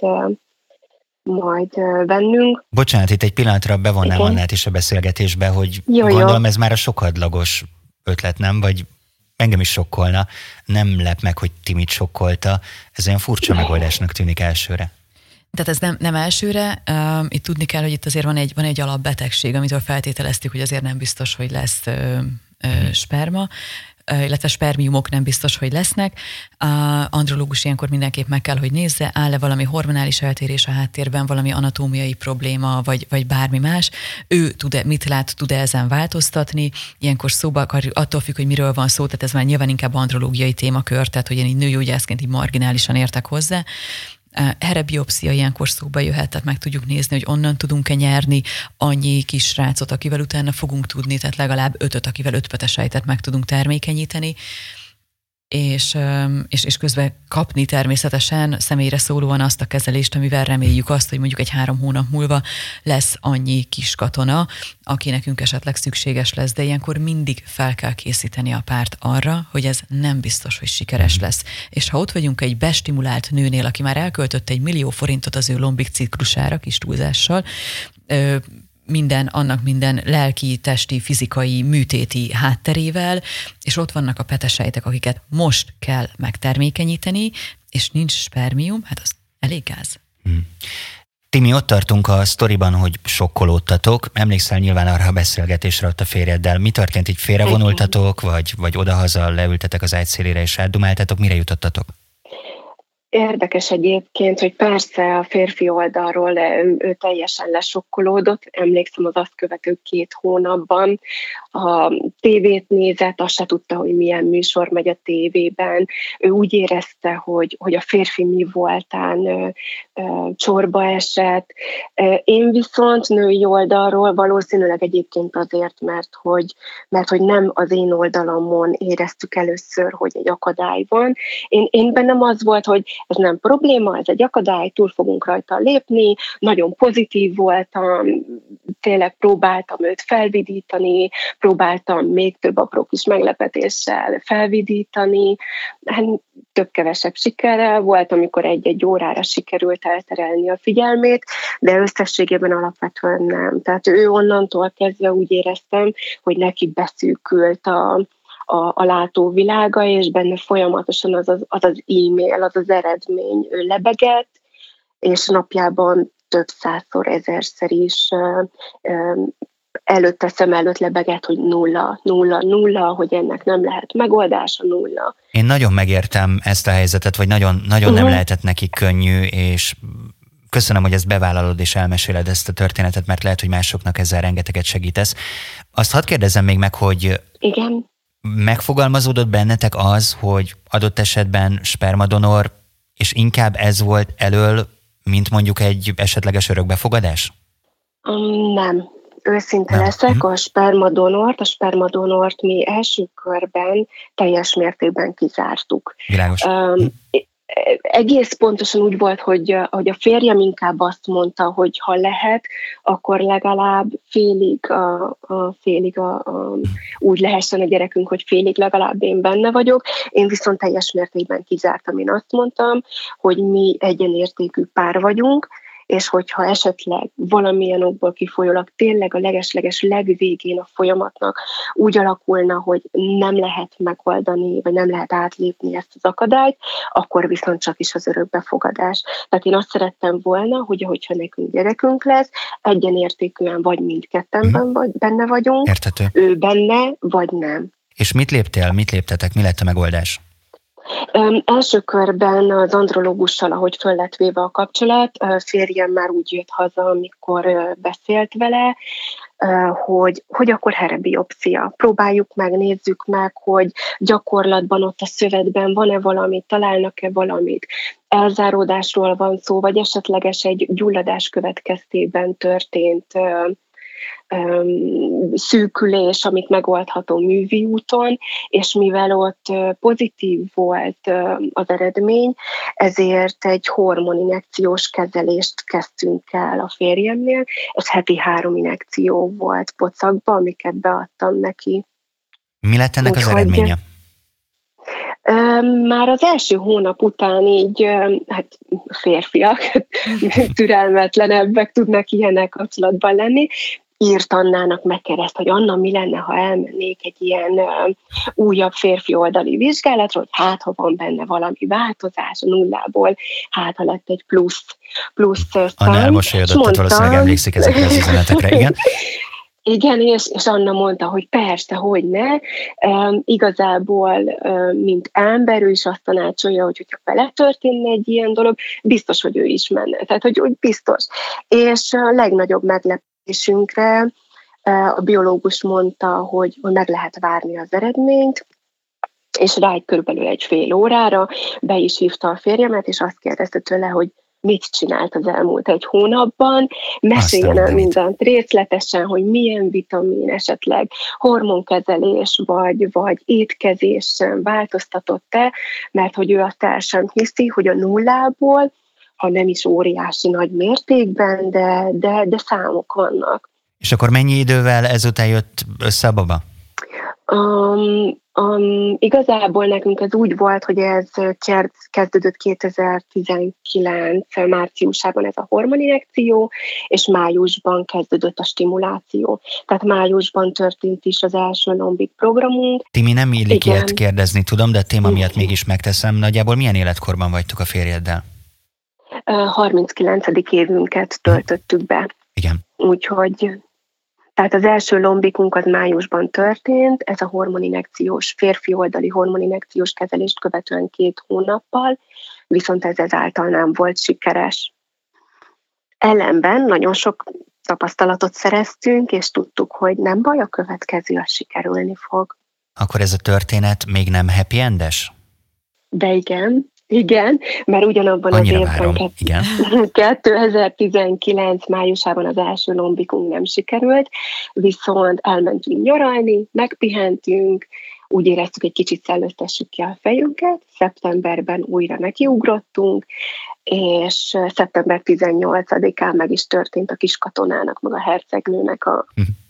majd vennünk. Bocsánat, itt egy pillanatra bevonnám Annát is a beszélgetésbe, hogy jó, gondolom jó. Ez már a sokadlagos ötlet, nem? Vagy engem is sokkolna. Nem lep meg, hogy Timit sokkolta. Ez olyan furcsa megoldásnak tűnik elsőre. Tehát ez nem, nem elsőre, uh, itt tudni kell, hogy itt azért van egy, van egy alapbetegség, amitől feltételeztük, hogy azért nem biztos, hogy lesz uh, uh, sperma, uh, illetve spermiumok nem biztos, hogy lesznek. Uh, andrológus ilyenkor mindenképp meg kell, hogy nézze, áll-e valami hormonális eltérés a háttérben, valami anatómiai probléma, vagy, vagy bármi más. Ő tud-e, mit lát, tud-e ezen változtatni, ilyenkor szóba akar, attól függ, hogy miről van szó, tehát ez már nyilván inkább andrológiai témakör, tehát hogy én így nőgyógyászként így marginálisan értek hozzá. Herebiopszia ilyenkor szóba jöhet, tehát meg tudjuk nézni, hogy onnan tudunk-e nyerni annyi kis srácot, akivel utána fogunk tudni, tehát legalább ötöt, akivel öt petesejtet meg tudunk termékenyíteni. és, és, és közben kapni természetesen személyre szólóan azt a kezelést, amivel reméljük azt, hogy mondjuk egy három hónap múlva lesz annyi kis katona, aki nekünk esetleg szükséges lesz, de ilyenkor mindig fel kell készíteni a párt arra, hogy ez nem biztos, hogy sikeres lesz. És ha ott vagyunk egy bestimulált nőnél, aki már elköltött egy millió forintot az ő lombik ciklusára, kis túlzással, minden, annak minden lelki, testi, fizikai, műtéti hátterével, és ott vannak a petesejtek, akiket most kell megtermékenyíteni, és nincs spermium, hát az elég gáz. Hmm. Timi, ott tartunk a sztoriban, hogy sokkolódtatok. Emlékszel nyilván arra a beszélgetésre ott a férjeddel. Mi történt, így félrevonultatok, vagy, vagy odahaza leültetek az ágy szélére és átdumáltatok? Mire jutottatok? Érdekes egyébként, hogy persze a férfi oldalról ő, ő teljesen lesokkolódott. Emlékszem, az azt követő két hónapban a tévét nézett, azt se tudta, hogy milyen műsor megy a tévében. Ő úgy érezte, hogy, hogy a férfi mi voltán ö, ö, csorba esett. Én viszont női oldalról valószínűleg egyébként azért, mert hogy, mert hogy nem az én oldalamon éreztük először, hogy egy akadály van. Én, én bennem az volt, hogy ez nem probléma, ez egy akadály, túl fogunk rajta lépni, nagyon pozitív voltam, tényleg próbáltam őt felvidítani, próbáltam még több apró kis meglepetéssel felvidítani, hát több-kevesebb sikerrel volt, amikor egy-egy órára sikerült elterelni a figyelmét, de összességében alapvetően nem. Tehát ő onnantól kezdve úgy éreztem, hogy neki beszűkült a A, a látóvilága, és benne folyamatosan az az, az, az e-mail, az az eredmény lebegett, és napjában több százszor, ezerszer is ö, ö, előtte szem előtt lebegett, hogy nulla, nulla, nulla, hogy ennek nem lehet megoldása, nulla. Én nagyon megértem ezt a helyzetet, vagy nagyon, nagyon uh-huh. nem lehetett neki könnyű, és köszönöm, hogy ezt bevállalod és elmeséled ezt a történetet, mert lehet, hogy másoknak ezzel rengeteget segítesz. Azt hadd kérdezzem még meg, hogy igen. Megfogalmazódott bennetek az, hogy adott esetben spermadonor, és inkább ez volt elől, mint mondjuk egy esetleges örökbefogadás? Um, nem. Őszinte nem. leszek, a spermadonort, a spermadonort mi első körben teljes mértékben kizártuk. Világos. Um, Egész pontosan úgy volt, hogy, hogy a férjem inkább azt mondta, hogy ha lehet, akkor legalább félig, a, a, félig a, a, úgy lehessen a gyerekünk, hogy félig legalább én benne vagyok. Én viszont teljes mértékben kizártam. Én azt mondtam, hogy mi egyenértékű pár vagyunk, és hogyha esetleg valamilyen okból kifolyólag tényleg a legesleges legvégén a folyamatnak úgy alakulna, hogy nem lehet megoldani, vagy nem lehet átlépni ezt az akadályt, akkor viszont csak is az örökbefogadás. Tehát én azt szerettem volna, hogy hogyha nekünk gyerekünk lesz, egyenértékűen vagy mindketten vagy, benne vagyunk, Érthető. Ő benne, vagy nem. És mit léptél, mit léptetek, mi lett a megoldás? Um, első körben az andrológussal, ahogy föl lett véve a kapcsolat, uh, férjem már úgy jött haza, amikor uh, beszélt vele, uh, hogy, hogy akkor herrebiopszia. Próbáljuk meg, nézzük meg, hogy gyakorlatban ott a szövetben van-e valami, találnak-e valamit. Elzáródásról van szó, vagy esetleges egy gyulladás következtében történt uh, szűkülés, amit megoldható művi úton, és mivel ott pozitív volt az eredmény, ezért egy hormoninjekciós kezelést kezdtünk el a férjemnél. Ez heti három injekció volt pocakba, amiket beadtam neki. Mi lett ennek Úgy, az eredménye? Már az első hónap után így, hát férfiak türelmetlenebbek tudnak ilyennel kapcsolatban lenni, írt Annának, megkereszt, hogy Anna, mi lenne, ha elmennék egy ilyen uh, újabb férfi oldali vizsgálatra, hogy hát, ha van benne valami változás a nullából, hát, ha lett egy plusz, plusz szám. Anna elmosolyodott, tehát valószínűleg emlékszik ezekre az üzenetekre, igen? Igen, és, és Anna mondta, hogy persze, hogy ne. Um, igazából, um, mint ember, ő is azt tanácsolja, hogy hogyha vele történne egy ilyen dolog, biztos, hogy ő is menne. Tehát, hogy úgy biztos. És a legnagyobb meglepésünkre a biológus mondta, hogy, hogy meg lehet várni az eredményt, és rá egy körülbelül egy fél órára be is hívta a férjemet, és azt kérdezte tőle, hogy mit csinált az elmúlt egy hónapban, meséljen el mindent részletesen, hogy milyen vitamin, esetleg hormonkezelés, vagy, vagy étkezésen változtatott-e, mert hogy ő azt el sem hiszi, hogy a nullából, ha nem is óriási nagy mértékben, de, de, de számok vannak. És akkor mennyi idővel ezután jött össze a baba? Um, um, igazából nekünk ez úgy volt, hogy ez kezdődött kétezer-tizenkilenc márciusában ez a hormoninjekció, és májusban kezdődött a stimuláció. Tehát májusban történt is az első lombik programunk. Timi, nem illik ilyet kérdezni, tudom, de a téma miatt mégis megteszem. Nagyjából milyen életkorban vagytok a férjeddel? harminckilencedik évünket töltöttük be. Igen. Úgyhogy... Tehát az első lombikunk az májusban történt, ez a hormoninjekciós, férfi oldali hormoninjekciós kezelést követően két hónappal, viszont ez ezáltal nem volt sikeres. Ellenben nagyon sok tapasztalatot szereztünk, és tudtuk, hogy nem baj, a következő, az sikerülni fog. Akkor ez a történet még nem happy endes? De igen. Igen, mert ugyanabban Annyira az évben várom. Igen. kétezer-tizenkilenc májusában az első lombikunk nem sikerült, viszont elmentünk nyaralni, megpihentünk, úgy éreztük, hogy kicsit szellőztessük ki a fejünket, szeptemberben újra nekiugrottunk, és szeptember tizennyolcadikán meg is történt a kiskatonának, meg a hercegnőnek a,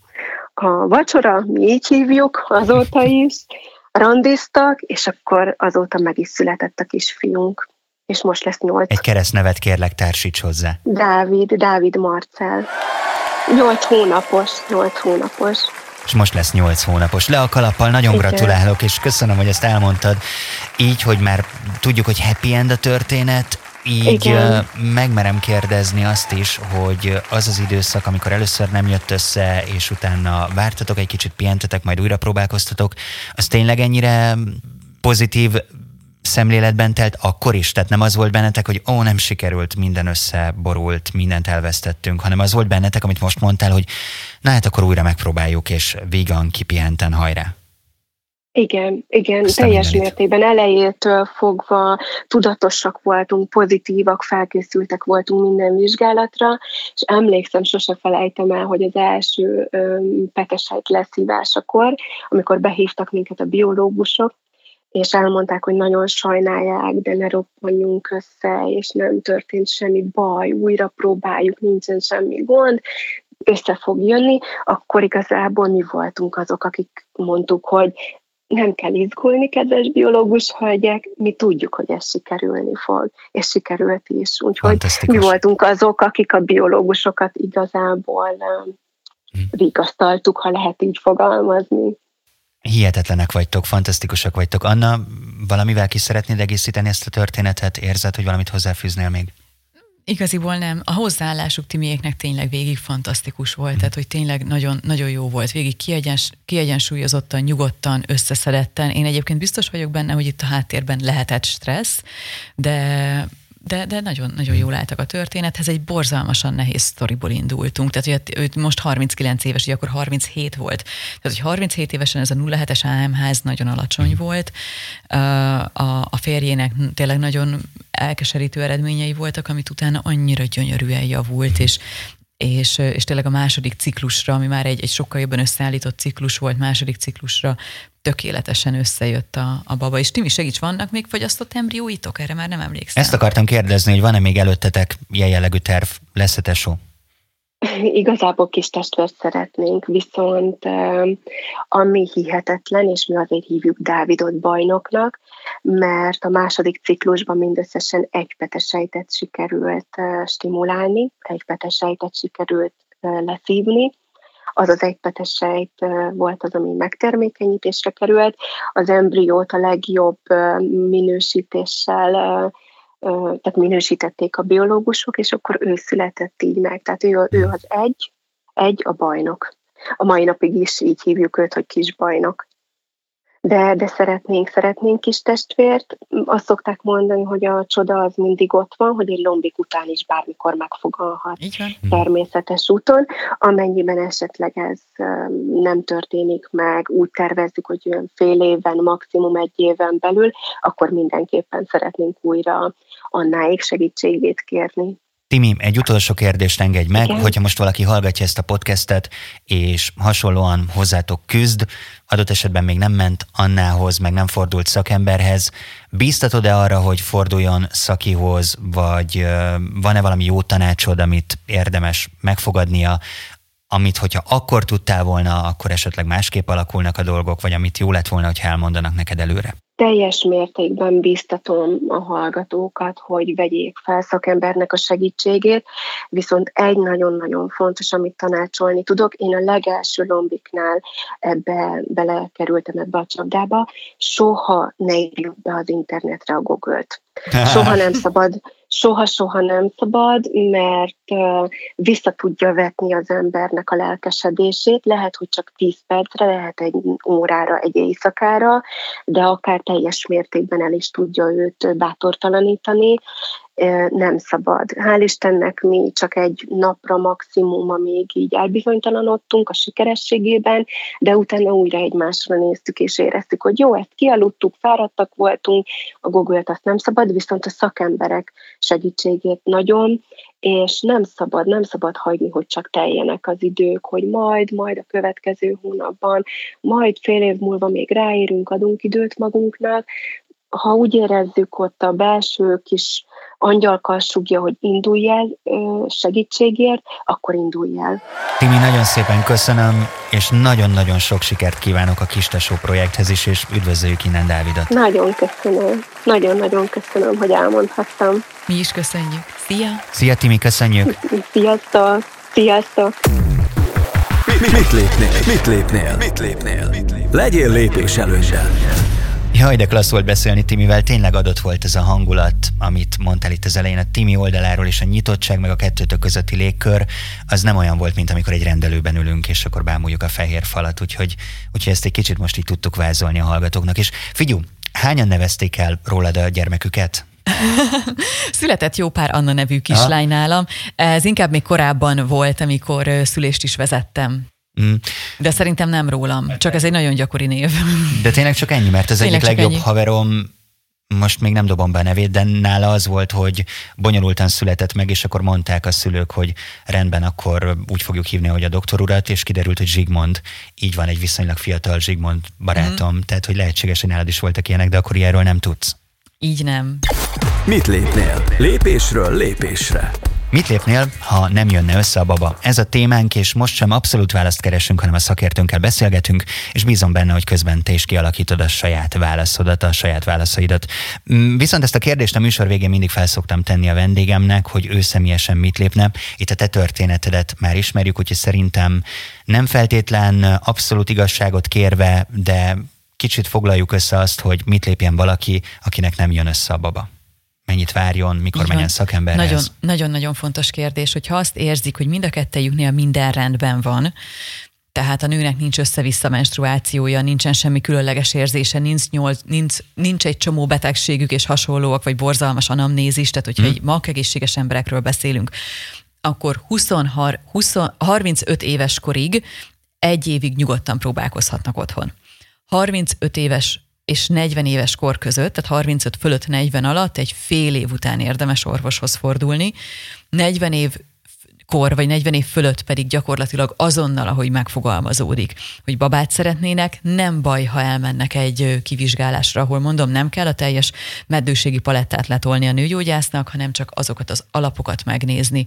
a vacsora, mi így hívjuk azóta is, randiztak, és akkor azóta meg is született a kisfiunk. És most lesz nyolc. Egy keresztnevet kérlek, társíts hozzá. Dávid, Dávid Marcell. Nyolc hónapos, nyolc hónapos. És most lesz nyolc hónapos. Le a kalappal, nagyon igen. Gratulálok, és köszönöm, hogy ezt elmondtad. Így, hogy már tudjuk, hogy happy end a történet, így igen. Megmerem kérdezni azt is, hogy az az időszak, amikor először nem jött össze, és utána vártatok, egy kicsit pihentetek, majd újra próbálkoztatok, az tényleg ennyire pozitív szemléletben telt akkor is? Tehát nem az volt bennetek, hogy ó, nem sikerült, minden összeborult, mindent elvesztettünk, hanem az volt bennetek, amit most mondtál, hogy na hát akkor újra megpróbáljuk, és vígan, kipihenten, hajrá. Igen, igen, aztán teljes mindenit. Mértékben elejétől fogva tudatosak voltunk, pozitívak, felkészültek voltunk minden vizsgálatra, és emlékszem, sose felejtem el, hogy az első öm, petesejt leszívásakor, amikor behívtak minket a biológusok, és elmondták, hogy nagyon sajnálják, de ne roppanjunk össze, és nem történt semmi baj, újra próbáljuk, nincsen semmi gond, össze fog jönni, akkor igazából mi voltunk azok, akik mondtuk, hogy nem kell izgulni, kedves biológus hölgyek, mi tudjuk, hogy ez sikerülni fog, és sikerült is. Úgyhogy mi voltunk azok, akik a biológusokat igazából hmm. vigasztaltuk, ha lehet így fogalmazni. Hihetetlenek vagytok, fantasztikusak vagytok. Anna, valamivel ki szeretnéd egészíteni ezt a történetet? Érzed, hogy valamit hozzáfűznél még? Igaziból nem. A hozzáállásuk Timiéknek tényleg végig fantasztikus volt, tehát hogy tényleg nagyon, nagyon jó volt. Végig kiegyens, kiegyensúlyozottan, nyugodtan, összeszedetten. Én egyébként biztos vagyok benne, hogy itt a háttérben lehetett stressz, de... De, de nagyon, nagyon jól álltak a történethez, egy borzalmasan nehéz sztoriból indultunk. Tehát, hogy ő most harminckilenc éves, hogy akkor harminchét volt. Tehát, hogy harminchét évesen ez a nulla hetes á em ház nagyon alacsony volt. A, a férjének tényleg nagyon elkeserítő eredményei voltak, amit utána annyira gyönyörűen javult, és És, és tényleg a második ciklusra, ami már egy, egy sokkal jobban összeállított ciklus volt, második ciklusra tökéletesen összejött a, a baba. És Timi, segíts, vannak még fagyasztott embrióitok? Erre már nem emlékszem. Ezt akartam kérdezni, hogy van-e még előttetek ilyen jellegű terv? Lesz-e tesó? Igazából kis testvért szeretnénk, viszont ami hihetetlen, és mi azért hívjuk Dávidot bajnoknak, mert a második ciklusban mindösszesen egy petesejtet sikerült stimulálni, egy petesejtet sikerült leszívni. Az az egy petesejt volt az, ami megtermékenyítésre került. Az embriót a legjobb minősítéssel, tehát minősítették a biológusok, és akkor ő született így meg. Tehát ő, ő az egy, egy a bajnok. A mai napig is így hívjuk őt, hogy kis bajnok. De, de szeretnénk, szeretnénk kis testvért. Azt szokták mondani, hogy a csoda az mindig ott van, hogy egy lombik után is bármikor megfogalhat természetes úton. Amennyiben esetleg ez nem történik meg, úgy tervezzük, hogy fél évben, maximum egy éven belül, akkor mindenképpen szeretnénk újra Annáék segítségét kérni. Timi, egy utolsó kérdést engedj meg, Igen. hogyha most valaki hallgatja ezt a podcastet, és hasonlóan hozzátok küzd, adott esetben még nem ment Annához, meg nem fordult szakemberhez, bíztatod-e arra, hogy forduljon szakihoz, vagy van-e valami jó tanácsod, amit érdemes megfogadnia, amit, hogyha akkor tudtál volna, akkor esetleg másképp alakulnak a dolgok, vagy amit jó lett volna, hogyha elmondanak neked előre? Teljes mértékben bíztatom a hallgatókat, hogy vegyék fel szakembernek a segítségét, viszont egy nagyon-nagyon fontos, amit tanácsolni tudok. Én a legelső lombiknál ebbe belekerültem ebbe a csapdába, soha ne írjuk be az internetre a Google-t. Soha nem szabad, soha-soha nem szabad, mert uh, vissza tudja vetni az embernek a lelkesedését. Lehet, hogy csak tíz percre, lehet egy órára, egy éjszakára, de akár teljes mértékben el is tudja őt bátortalanítani. Nem szabad. Hál' Istennek mi csak egy napra maximum, amíg így elbizonytalanodtunk a sikerességében, de utána újra egymásra néztük és éreztük, hogy jó, ezt kialudtuk, fáradtak voltunk, a Google-t azt nem szabad, viszont a szakemberek segítségét nagyon, és nem szabad, nem szabad hagyni, hogy csak teljenek az idők, hogy majd, majd a következő hónapban, majd fél év múlva még ráérünk, adunk időt magunknak. Ha úgy érezzük, ott a belső kis angyalkal sugja, hogy indulj el segítségért, akkor indulj el. Timi, nagyon szépen köszönöm, és nagyon-nagyon sok sikert kívánok a Kistesó projekthez is, és üdvözöljük innen Dávidot. Nagyon köszönöm. Nagyon-nagyon köszönöm, hogy elmondhattam. Mi is köszönjük. Szia! Szia, Timi, köszönjük! Sziasztok! Sziasztok! Mit, mit lépnél? Mit lépnél? Mit lépnél? Legyél lépés előnyben. Jaj, de klassz volt beszélni Timivel, tényleg adott volt ez a hangulat, amit mondtál itt az elején a Timi oldaláról, és a nyitottság, meg a kettőtök közötti légkör, az nem olyan volt, mint amikor egy rendelőben ülünk, és akkor bámuljuk a fehér falat, úgyhogy, úgyhogy ezt egy kicsit most így tudtuk vázolni a hallgatóknak. És figyelj, hányan nevezték el rólad a gyermeküket? Született jó pár Anna nevű kislány nálam. Ez inkább még korábban volt, amikor szülést is vezettem. Mm. De szerintem nem rólam, csak ez egy nagyon gyakori név. De tényleg csak ennyi, mert az tényleg egyik legjobb ennyi. Haverom, most még nem dobom be a nevét, de nála az volt, hogy bonyolultan született meg, és akkor mondták a szülők, hogy rendben, akkor úgy fogjuk hívni, hogy a doktor urat, és kiderült, hogy Zsigmond. Így van, egy viszonylag fiatal Zsigmond barátom, mm. tehát hogy lehetséges, hogy nálad is voltak ilyenek, de akkor ilyenről nem tudsz. Így nem. Mit lépnél? Lépésről lépésre. Mit lépnél, ha nem jönne össze a baba? Ez a témánk, és most sem abszolút választ keresünk, hanem a szakértőnkkel beszélgetünk, és bízom benne, hogy közben te is kialakítod a saját válaszodat, a saját válaszaidat. Viszont ezt a kérdést a műsor végén mindig felszoktam tenni a vendégemnek, hogy ő személyesen mit lépne. Itt a te történetedet már ismerjük, úgyhogy szerintem nem feltétlen abszolút igazságot kérve, de kicsit foglaljuk össze azt, hogy mit lépjen valaki, akinek nem jön össze a baba. Mennyit várjon, mikor menjen szakemberhez? Nagyon, nagyon-nagyon fontos kérdés, hogyha azt érzik, hogy mind a kettejüknél minden rendben van, tehát a nőnek nincs össze-vissza menstruációja, nincsen semmi különleges érzése, nincs, nyolc, nincs, nincs egy csomó betegségük és hasonlóak, vagy borzalmas anamnézis, tehát hogyha hmm. egy magegészséges emberekről beszélünk, akkor húsz, húsz, harmincöt éves korig egy évig nyugodtan próbálkozhatnak otthon. harmincöt éves és negyven éves kor között, tehát harmincöt fölött negyven alatt egy fél év után érdemes orvoshoz fordulni, negyven év kor, vagy negyven év fölött pedig gyakorlatilag azonnal, ahogy megfogalmazódik, hogy babát szeretnének, nem baj, ha elmennek egy kivizsgálásra, ahol mondom, nem kell a teljes meddőségi palettát letolni a nőgyógyásznak, hanem csak azokat az alapokat megnézni,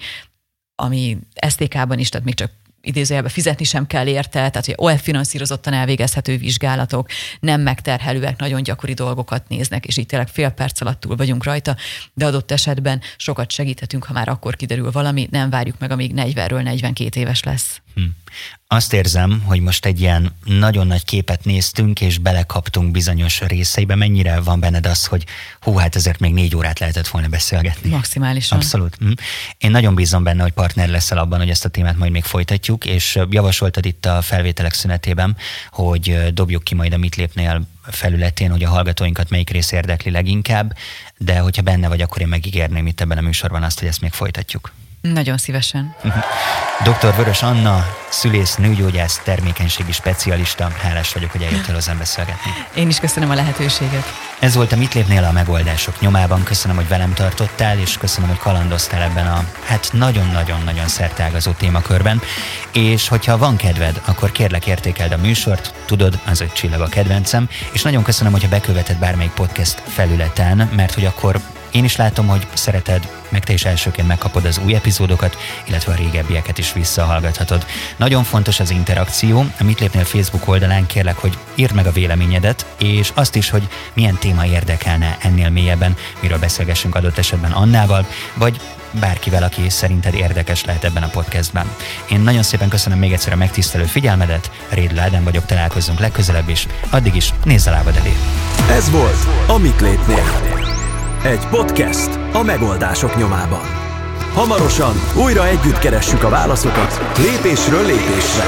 ami es té ká-ban is, tehát még csak idézőjelben fizetni sem kell érte, tehát hogy o e finanszírozottan elvégezhető vizsgálatok, nem megterhelőek, nagyon gyakori dolgokat néznek, és így tényleg fél perc alatt túl vagyunk rajta, de adott esetben sokat segíthetünk, ha már akkor kiderül valami, nem várjuk meg, amíg negyvenről negyvenkét éves lesz. Hm. Azt érzem, hogy most egy ilyen nagyon nagy képet néztünk, és belekaptunk bizonyos részeibe. Mennyire van benned az, hogy hú, hát ezért még négy órát lehetett volna beszélgetni? Maximálisan. Abszolút. Hm. Én nagyon bízom benne, hogy partner leszel abban, hogy ezt a témát majd még folytatjuk, és javasoltad itt a felvételek szünetében, hogy dobjuk ki majd a Mit lépnél felületén, hogy a hallgatóinkat melyik rész érdekli leginkább, de hogyha benne vagy, akkor én megígérném itt ebben a műsorban azt, hogy ezt még folytatjuk. Nagyon szívesen. doktor Vörös Anna, szülész, nőgyógyász, termékenységi specialista. Hálás vagyok, hogy eljöttél hozzám beszélgetni. Én is köszönöm a lehetőséget. Ez volt a Mit lépnél a megoldások nyomában. Köszönöm, hogy velem tartottál, és köszönöm, hogy kalandoztál ebben a hát nagyon-nagyon-nagyon szerteágazó témakörben. És hogyha van kedved, akkor kérlek értékeld a műsort, tudod, az öt csillag a kedvencem, és nagyon köszönöm, hogyha beköveted bármelyik podcast felületen, mert hogy akkor én is látom, hogy szereted, meg te is elsőként megkapod az új epizódokat, illetve a régebbieket is visszahallgathatod. Nagyon fontos az interakció. A Mit lépnél Facebook oldalán kérlek, hogy írd meg a véleményedet, és azt is, hogy milyen téma érdekelne ennél mélyebben, miről beszélgessünk adott esetben Annával, vagy bárkivel, aki szerinted érdekes lehet ebben a podcastben. Én nagyon szépen köszönöm még egyszer a megtisztelő figyelmedet, Rédl Ádám vagyok, találkozzunk legközelebb is, addig is nézz a lábad elé. Ez volt a Mit lépnél. Egy podcast a megoldások nyomában. Hamarosan újra együtt keressük a válaszokat lépésről lépésre.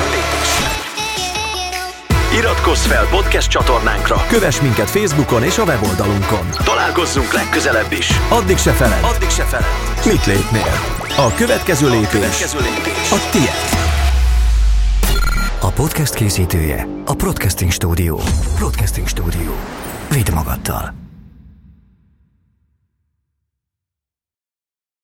Iratkozz fel podcast csatornánkra, kövess minket Facebookon és a weboldalunkon. Találkozzunk legközelebb is. Addig se feled, Addig se feled. Mit lépnél? A következő lépés, a, következő lépés. a tiéd. A podcast készítője a Podcasting Studio. Podcasting Studio. Vidd magaddal.